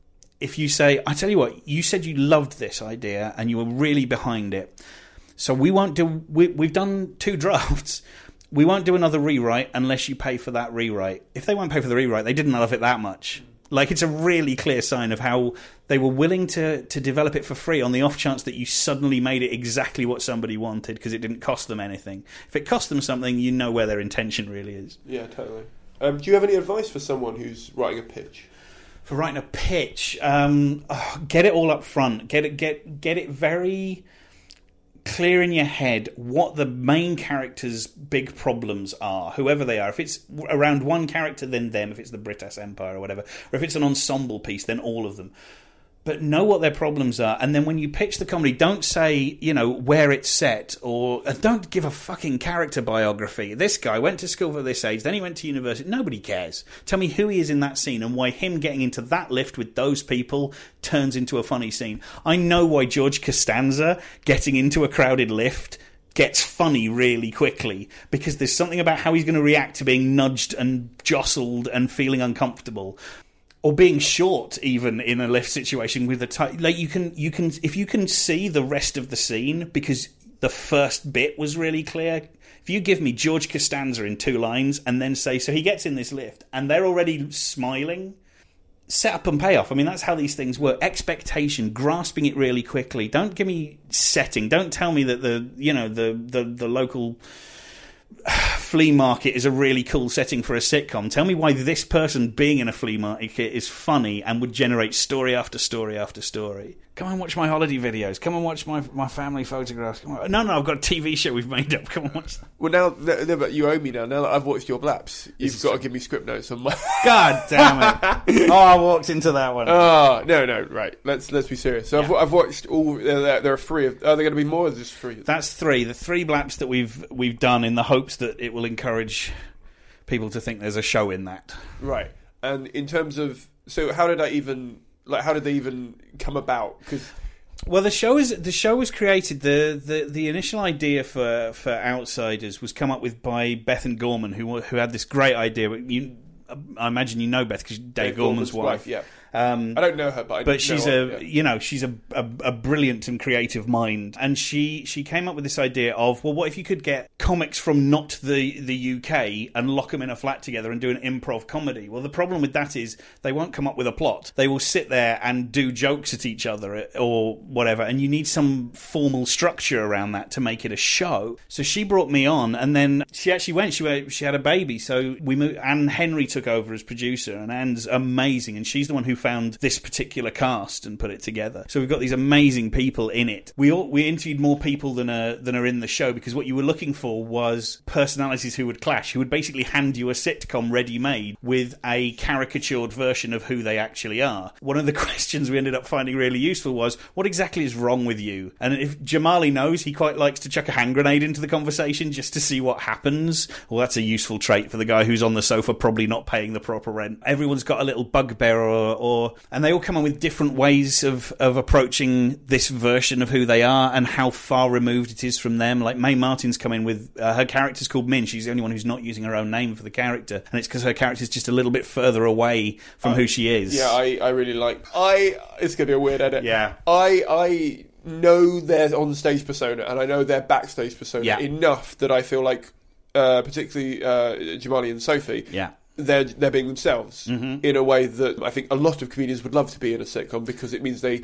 if you say, I tell you what, you said you loved this idea and you were really behind it, so we won't do, we've done 2 drafts, we won't do another rewrite unless you pay for that rewrite. If they won't pay for the rewrite, they didn't love it that much. Like, it's a really clear sign of how they were willing to develop it for free on the off chance that you suddenly made it exactly what somebody wanted, because it didn't cost them anything. If it cost them something, you know where their intention really is. Yeah, totally. Do you have any advice for someone who's writing a pitch? For writing a pitch, get it all up front. Get it very clear in your head what the main character's big problems are, whoever they are. If it's around one character, then them. If it's the British Empire or whatever. Or if it's an ensemble piece, then all of them. But know what their problems are, and then when you pitch the comedy, don't say, where it's set, or don't give a fucking character biography. This guy went to school for this age, then he went to university. Nobody cares. Tell me who he is in that scene and why him getting into that lift with those people turns into a funny scene. I know why George Costanza getting into a crowded lift gets funny really quickly, because there's something about how he's going to react to being nudged and jostled and feeling uncomfortable. Or being short, even in a lift situation with you can if you can see the rest of the scene because the first bit was really clear. If you give me George Costanza in 2 lines and then say, so he gets in this lift and they're already smiling, set up and payoff. I mean, that's how these things work. Expectation, grasping it really quickly. Don't give me setting. Don't tell me that the local flea market is a really cool setting for a sitcom. Tell me why this person being in a flea market is funny and would generate story after story after story. Come and watch my holiday videos. Come and watch my family photographs. No, I've got a TV show we've made up. Come and watch that. Well, now but you owe me now. Now that I've watched your blaps, you've got to give me script notes on my... God damn it. Oh, I walked into that one. Oh, no, right. Let's be serious. So yeah. I've watched all... There are 3 of... Are there going to be more or just 3? That's 3. The 3 blaps that we've done in the hopes that it will encourage people to think there's a show in that. Right. And in terms of... So how did they even come about? Well, the show was created. The initial idea for Outsiders was come up with by Beth and Gorman, who had this great idea. I imagine you know Beth because Dave Gorman's wife. Yeah. I don't know her, but she's she's a brilliant and creative mind, and she came up with this idea of, well, what if you could get comics from not the UK and lock them in a flat together and do an improv comedy? Well, the problem with that is they won't come up with a plot. They will sit there and do jokes at each other or whatever, and you need some formal structure around that to make it a show. So she brought me on, and then she actually went. She had a baby, so we moved. Anne Henry took over as producer, and Anne's amazing, and she's the one who found this particular cast and put it together. So we've got these amazing people in it. We interviewed more people than are in the show, because what you were looking for was personalities who would clash, who would basically hand you a sitcom ready-made with a caricatured version of who they actually are. One of the questions we ended up finding really useful was, what exactly is wrong with you? And if Jamali knows, he quite likes to chuck a hand grenade into the conversation just to see what happens. Well, that's a useful trait for the guy who's on the sofa probably not paying the proper rent. Everyone's got a little bugbear and they all come up with different ways of approaching this version of who they are and how far removed it is from them. Like Mae Martin's come in with her character's called Min. She's the only one who's not using her own name for the character, and it's because her character's just a little bit further away from who she is. Yeah, I really like. It's going to be a weird edit. Yeah. I know their on-stage persona, and I know their backstage persona enough that I feel like, particularly Jamali and Sophie, they're being themselves in a way that I think a lot of comedians would love to be in a sitcom, because it means they,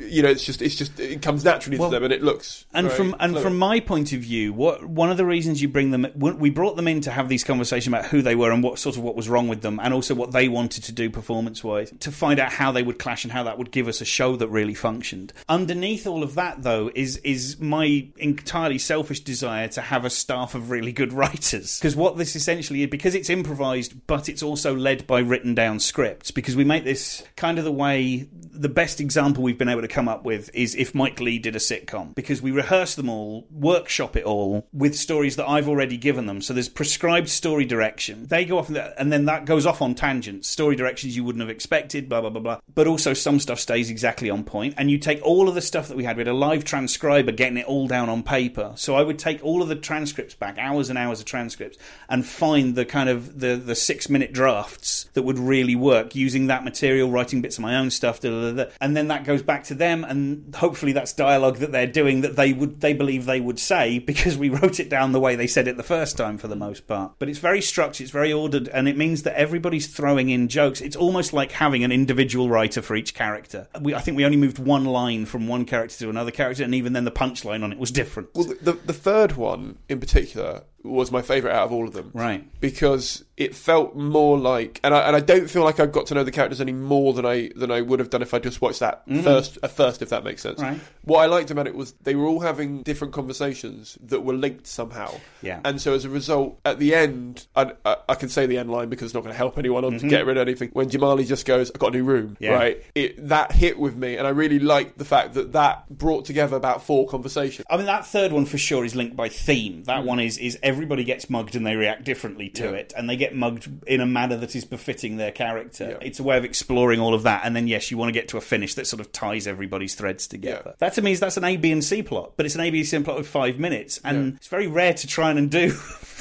it comes naturally to them, and it looks. And from my point of view, one of the reasons you bring them, we brought them in to have these conversations about who they were and what was wrong with them, and also what they wanted to do performance-wise, to find out how they would clash and how that would give us a show that really functioned. Underneath all of that, though, is my entirely selfish desire to have a staff of really good writers, because what this essentially is, because it's improvised, but it's also led by written down scripts, because we make this kind of the best example we've been able to come up with is if Mike Leigh did a sitcom, because we rehearse them all, workshop it all with stories that I've already given them. So there's prescribed story direction. They go off and then that goes off on tangents, story directions you wouldn't have expected, blah, blah, blah, blah. But also some stuff stays exactly on point. And you take all of the stuff that we had a live transcriber getting it all down on paper. So I would take all of the transcripts back, hours and hours of transcripts, and find the kind of the 6-minute drafts that would really work, using that material, writing bits of my own stuff, and then that goes back to them, and hopefully that's dialogue that they're doing that they believe they would say, because we wrote it down the way they said it the first time for the most part. But it's very structured, it's very ordered, and it means that everybody's throwing in jokes. It's almost like having an individual writer for each character. I think we only moved one line from one character to another character, and even then the punchline on it was different. Well, the third one in particular was my favourite out of all of them. Right. Because it felt more like, and I don't feel like I've got to know the characters any more than I would have done if I just watched that first, if that makes sense. Right. What I liked about it was they were all having different conversations that were linked somehow. Yeah. And so as a result, at the end, I can say the end line because it's not going to help anyone to get rid of anything. When Jamali just goes, "I've got a new room," right? That hit with me, and I really liked the fact that brought together about 4 conversations. I mean, that third one for sure is linked by theme. That one is everybody gets mugged and they react differently to it, and they get mugged in a manner that is befitting their character. It's a way of exploring all of that, and then yes, you want to get to a finish that sort of ties everybody's threads together. That to me that's an A, B and C plot, but it's an A, B, C plot of 5 minutes, and it's very rare to try and do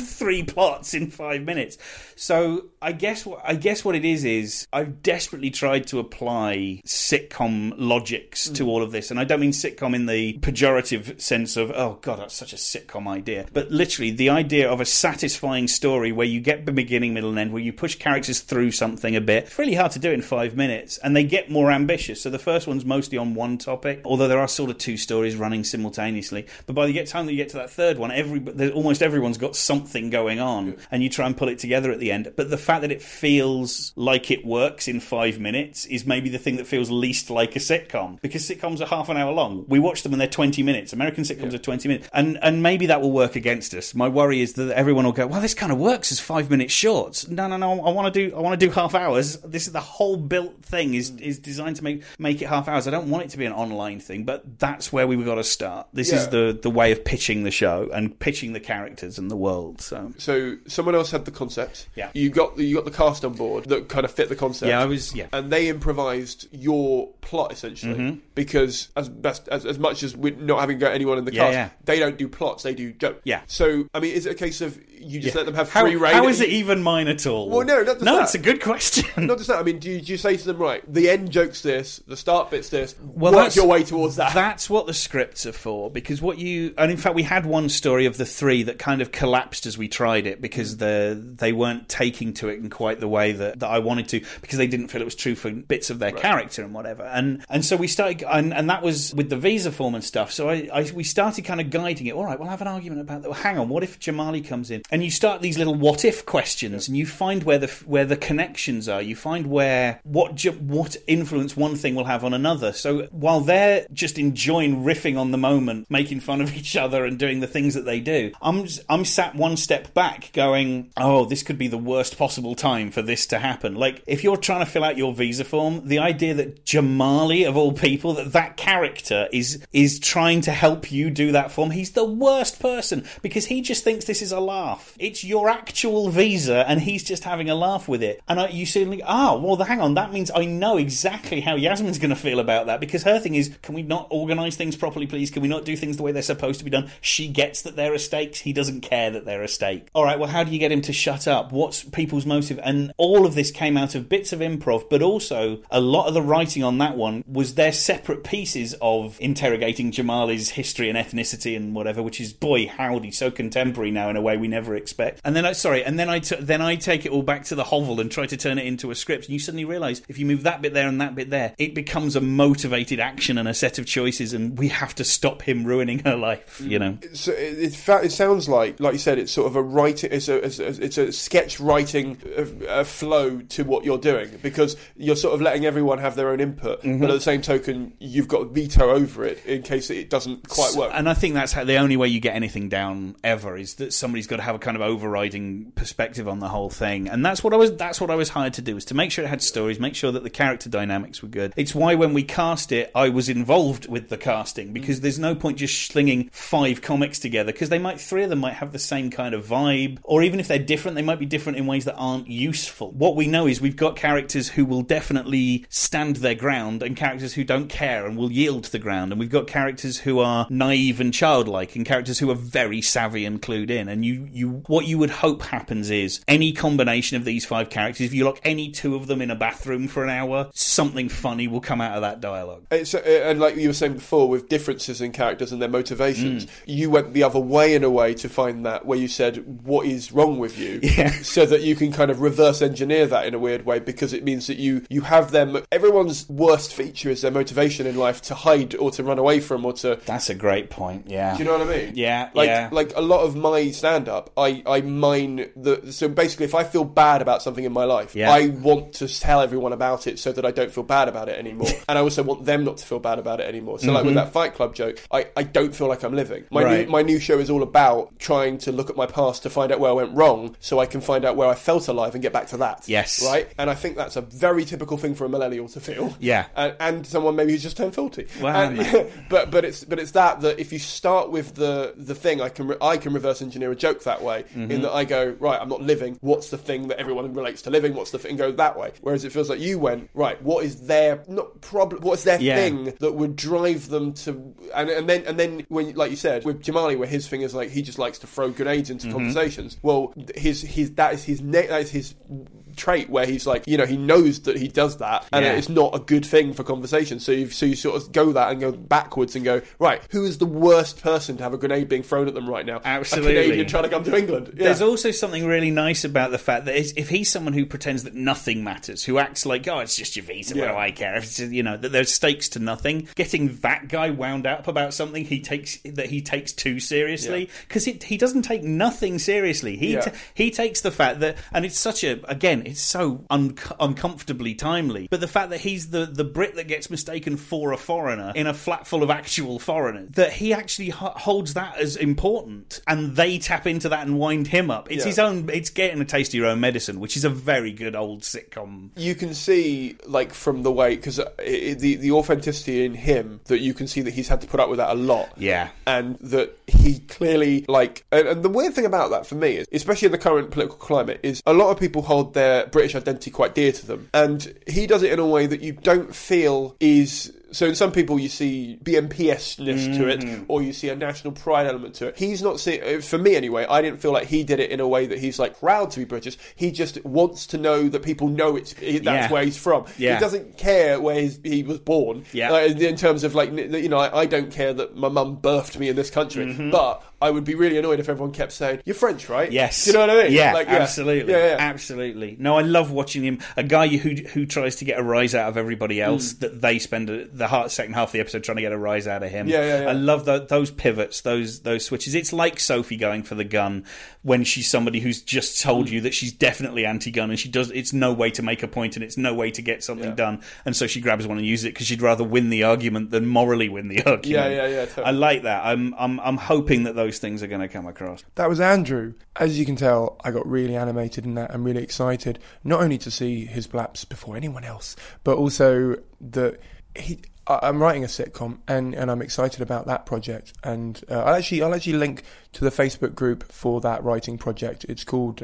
3 plots in 5 minutes. So I guess what it is I've desperately tried to apply sitcom logics to all of this, and I don't mean sitcom in the pejorative sense of, oh god, that's such a sitcom idea, but literally the idea of a satisfying story where you get the beginning, middle and end, where you push characters through something a bit. It's really hard to do in 5 minutes, and they get more ambitious. So the first one's mostly on one topic, although there are sort of 2 stories running simultaneously, but by the time that you get to that third one, almost everyone's got something going on, and you try and pull it together at the end. But the fact that it feels like it works in 5 minutes is maybe the thing that feels least like a sitcom, because sitcoms are half an hour long. We watch them and they're 20 minutes. American sitcoms are 20 minutes, and maybe that will work against us. My worry is that everyone will go, well, this kind of works as 5 minute shorts. No, I want to do half hours. This is the whole built thing is designed to make it half hours. I don't want it to be an online thing, but that's where we've got to start. This is the way of pitching the show and pitching the characters and the world. So someone else had the concept. Yeah. You got the cast on board that kind of fit the concept. Yeah, and they improvised your plot essentially, because as much as we're not having got anyone in the cast, they don't do plots, they do jokes. Yeah. So I mean, is it a case of you just let them have free reign? How is it even mine at all? Well, no, not just that. It's a good question. Not just that. I mean, do you say to them, right, the end joke's this, the start bit's this, well, work your way towards that? That's what the scripts are for, because and in fact we had one story of the 3 that kind of collapsed as we tried it, because they weren't taking to it in quite the way that I wanted to, because they didn't feel it was true for bits of their character and whatever. And so we started, and that was with the visa form and stuff, so we started kind of guiding it. All right, we'll have an argument about that. Well, hang on, what if Jamali comes in? And you start these little what if questions, and you find where the connections are. You find what influence one thing will have on another. So while they're just enjoying riffing on the moment, making fun of each other and doing the things that they do, I'm sat one step back going, oh, this could be the worst possible time for this to happen. Like, if you're trying to fill out your visa form, the idea that Jamali, of all people, that character is trying to help you do that form, he's the worst person, because he just thinks this is a laugh. It's your actual visa, and he's just having a laugh with it. And you suddenly, well, hang on, that means I know exactly how Yasmin's going to feel about that, because her thing is, can we not organise things properly, please? Can we not do things the way they're supposed to be done? She gets that there are stakes. He doesn't care that there are stakes. All right, well, how do you get him to shut up? What's people's motive? And all of this came out of bits of improv, but also a lot of the writing on that one was their separate pieces of interrogating Jamali's history and ethnicity and whatever, which is, boy, howdy, so contemporary now in a way we never expect. And then I take it all back to the hovel and try to turn it into a script, and you suddenly realise if you move that bit there and that bit there, it becomes a motivated action and a set of choices, and we have to stop him ruining her life, you know. So it sounds like you said, it's sort of a writing, it's a sketch writing flow to what you're doing, because you're sort of letting everyone have their own input, but at the same token, you've got veto over it in case it doesn't quite work. And I think that's the only way you get anything down ever, is that somebody's got to have a kind of overriding perspective on the whole thing. And that's what I was hired to do, is to make sure it had stories, make sure that the character dynamics were good. It's why when we cast it, I was involved with the casting, because there's no point just slinging 5 comics together, because 3 of them might have the same kind of vibe, or even if they're different, they might be different in ways that aren't useful. What we know is we've got characters who will definitely stand their ground, and characters who don't care and will yield to the ground, and we've got characters who are naive and childlike, and characters who are very savvy and clued in. And what you would hope happens is any combination of these 5 characters, if you lock any 2 of them in a bathroom for an hour, something funny will come out of that dialogue. And like you were saying before, with differences in characters and their motivations, you went the other way in a way to find that, where you said, what is wrong with you? Yeah. So that you can kind of reverse engineer that in a weird way, because it means that you have them. Everyone's worst feature is their motivation in life to hide or to run away from or to... That's a great point, yeah. Do you know what I mean? Yeah, Like a lot of my stand-up, I mine the... So basically, if I feel bad about something in my life, I want to tell everyone about it so that I don't feel bad about it anymore. And I also want them not to feel bad about it anymore. So like with that Fight Club joke, I don't feel like I'm living. My new show is all about trying to look at my past to find out where I went wrong, so I can find out where I felt alive and get back to that. Yes. Right? And I think that's a very typical thing for a millennial to feel. Yeah. And someone maybe who's just turned 40. Wow. But it's that if you start with the thing, I can reverse engineer a joke that way, in that I go, right, I'm not living, what's the thing that everyone relates to living, what's the thing, go that way. Whereas it feels like you went, right, what is their thing that would drive them to, and then when, like you said, with Jamali, where his thing is like, he just likes to throw grenades into conversations. Well, that is his trait, where he's like, you know, he knows that he does that, and it's not a good thing for conversation. So you sort of go that and go backwards and go, right, who is the worst person to have a grenade being thrown at them right now? Absolutely. A Canadian trying to come to England. Yeah. There's also something really nice about the fact that if he's someone who pretends that nothing matters, who acts like, oh, it's just your visa, what do I care? If it's, you know, that there's stakes to nothing, getting that guy wound up about something he takes too seriously, because he doesn't take nothing seriously. He takes the fact that, and it's such a, again, it's so uncomfortably timely, but the fact that he's the Brit that gets mistaken for a foreigner in a flat full of actual foreigners, that he actually holds that as important, and they tap into that and wind him up. It's his own, it's getting a taste of your own medicine, which is a very good old sitcom. You can see, like, from the way, because the authenticity in him, that you can see that he's had to put up with that a lot. Yeah. And that he clearly, like, and the weird thing about that for me is, especially in the current political climate, is a lot of people hold their British identity quite dear to them, and he does it in a way that you don't feel is So in some people you see BMPS-ness to it, or you see a national pride element to it. He's not seeing, for me anyway, I didn't feel like he did it in a way that he's like proud to be British. He just wants to know that people know that's where he's from. Yeah. He doesn't care where he was born. Yeah. In terms of like, you know, I don't care that my mum birthed me in this country, but I would be really annoyed if everyone kept saying, "You're French, right?" Yes. Do you know what I mean? Yeah, absolutely. Yeah. Absolutely. No, I love watching him. A guy who tries to get a rise out of everybody else, that they spend the second half of the episode trying to get a rise out of him. Yeah. I love those pivots, those switches. It's like Sophie going for the gun when she's somebody who's just told you that she's definitely anti-gun, and it's no way to make a point and it's no way to get something done, and so she grabs one and uses it because she'd rather win the argument than morally win the argument. Yeah. Totally. I like that. I'm hoping that those things are going to come across. That was Andrew. As you can tell, I got really animated in that. I'm really excited, not only to see his blaps before anyone else, but also that I'm writing a sitcom, and I'm excited about that project. And I'll actually link to the Facebook group for that writing project. It's called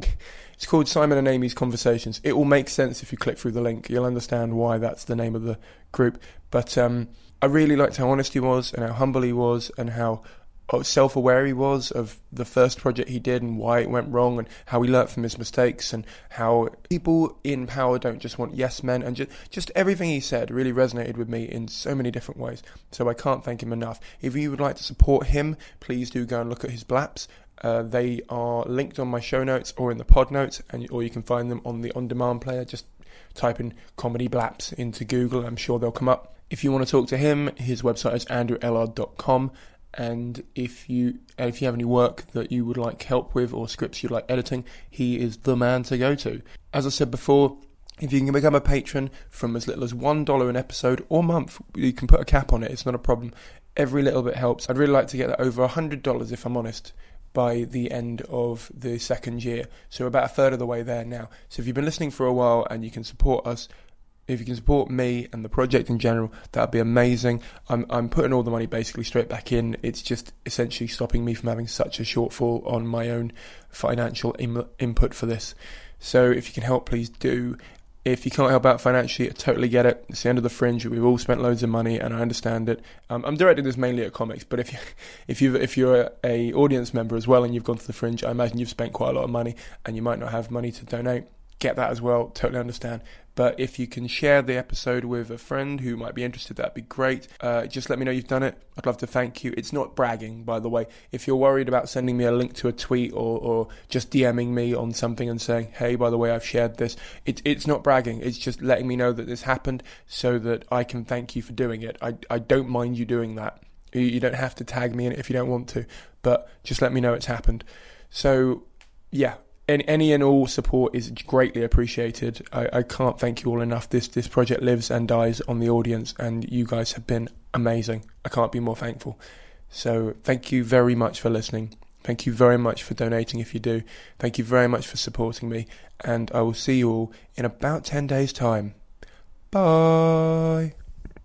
Simon and Amy's Conversations. It will make sense if you click through the link. You'll understand why that's the name of the group. But I really liked how honest he was, and how humble he was, and how self-aware he was of the first project he did and why it went wrong, and how he learnt from his mistakes, and how people in power don't just want yes men, and just everything he said really resonated with me in so many different ways. So I can't thank him enough. If you would like to support him, please do go and look at his blaps. They are linked on my show notes or in the pod notes, or you can find them on the on-demand player. Just type in comedy blaps into Google. I'm sure they'll come up. If you want to talk to him, his website is andrewellard.com. And if you have any work that you would like help with, or scripts you'd like editing, he is the man to go to. As I said before, if you can become a patron from as little as $1 an episode or month, you can put a cap on it. It's not a problem. Every little bit helps. I'd really like to get that over $100, if I'm honest, by the end of the second year. So about a third of the way there now. So if you've been listening for a while and you can support us, if you can support me and the project in general, that'd be amazing. I'm putting all the money basically straight back in. It's just essentially stopping me from having such a shortfall on my own financial input for this. So if you can help, please do. If you can't help out financially, I totally get it. It's the end of the Fringe. We've all spent loads of money, and I understand it. I'm directing this mainly at comics, but if you're a audience member as well and you've gone to the Fringe, I imagine you've spent quite a lot of money, and you might not have money to donate. Get that as well. Totally understand. But if you can share the episode with a friend who might be interested, that'd be great. Just let me know you've done it. I'd love to thank you. It's not bragging, by the way. If you're worried about sending me a link to a tweet or just DMing me on something and saying, hey, by the way, I've shared this, it's not bragging. It's just letting me know that this happened so that I can thank you for doing it. I don't mind you doing that. You don't have to tag me in it if you don't want to, but just let me know it's happened. So, yeah. Any and all support is greatly appreciated. I can't thank you all enough. This project lives and dies on the audience, and you guys have been amazing. I can't be more thankful. So thank you very much for listening. Thank you very much for donating if you do. Thank you very much for supporting me, and I will see you all in about 10 days' time. Bye.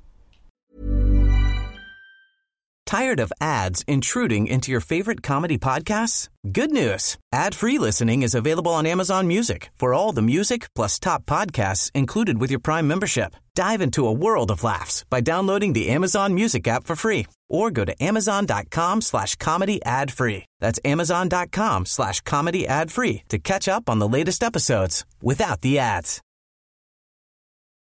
Tired of ads intruding into your favorite comedy podcasts? Good news. Ad-free listening is available on Amazon Music for all the music plus top podcasts included with your Prime membership. Dive into a world of laughs by downloading the Amazon Music app for free, or go to amazon.com/comedy ad-free. That's amazon.com/comedy ad-free to catch up on the latest episodes without the ads.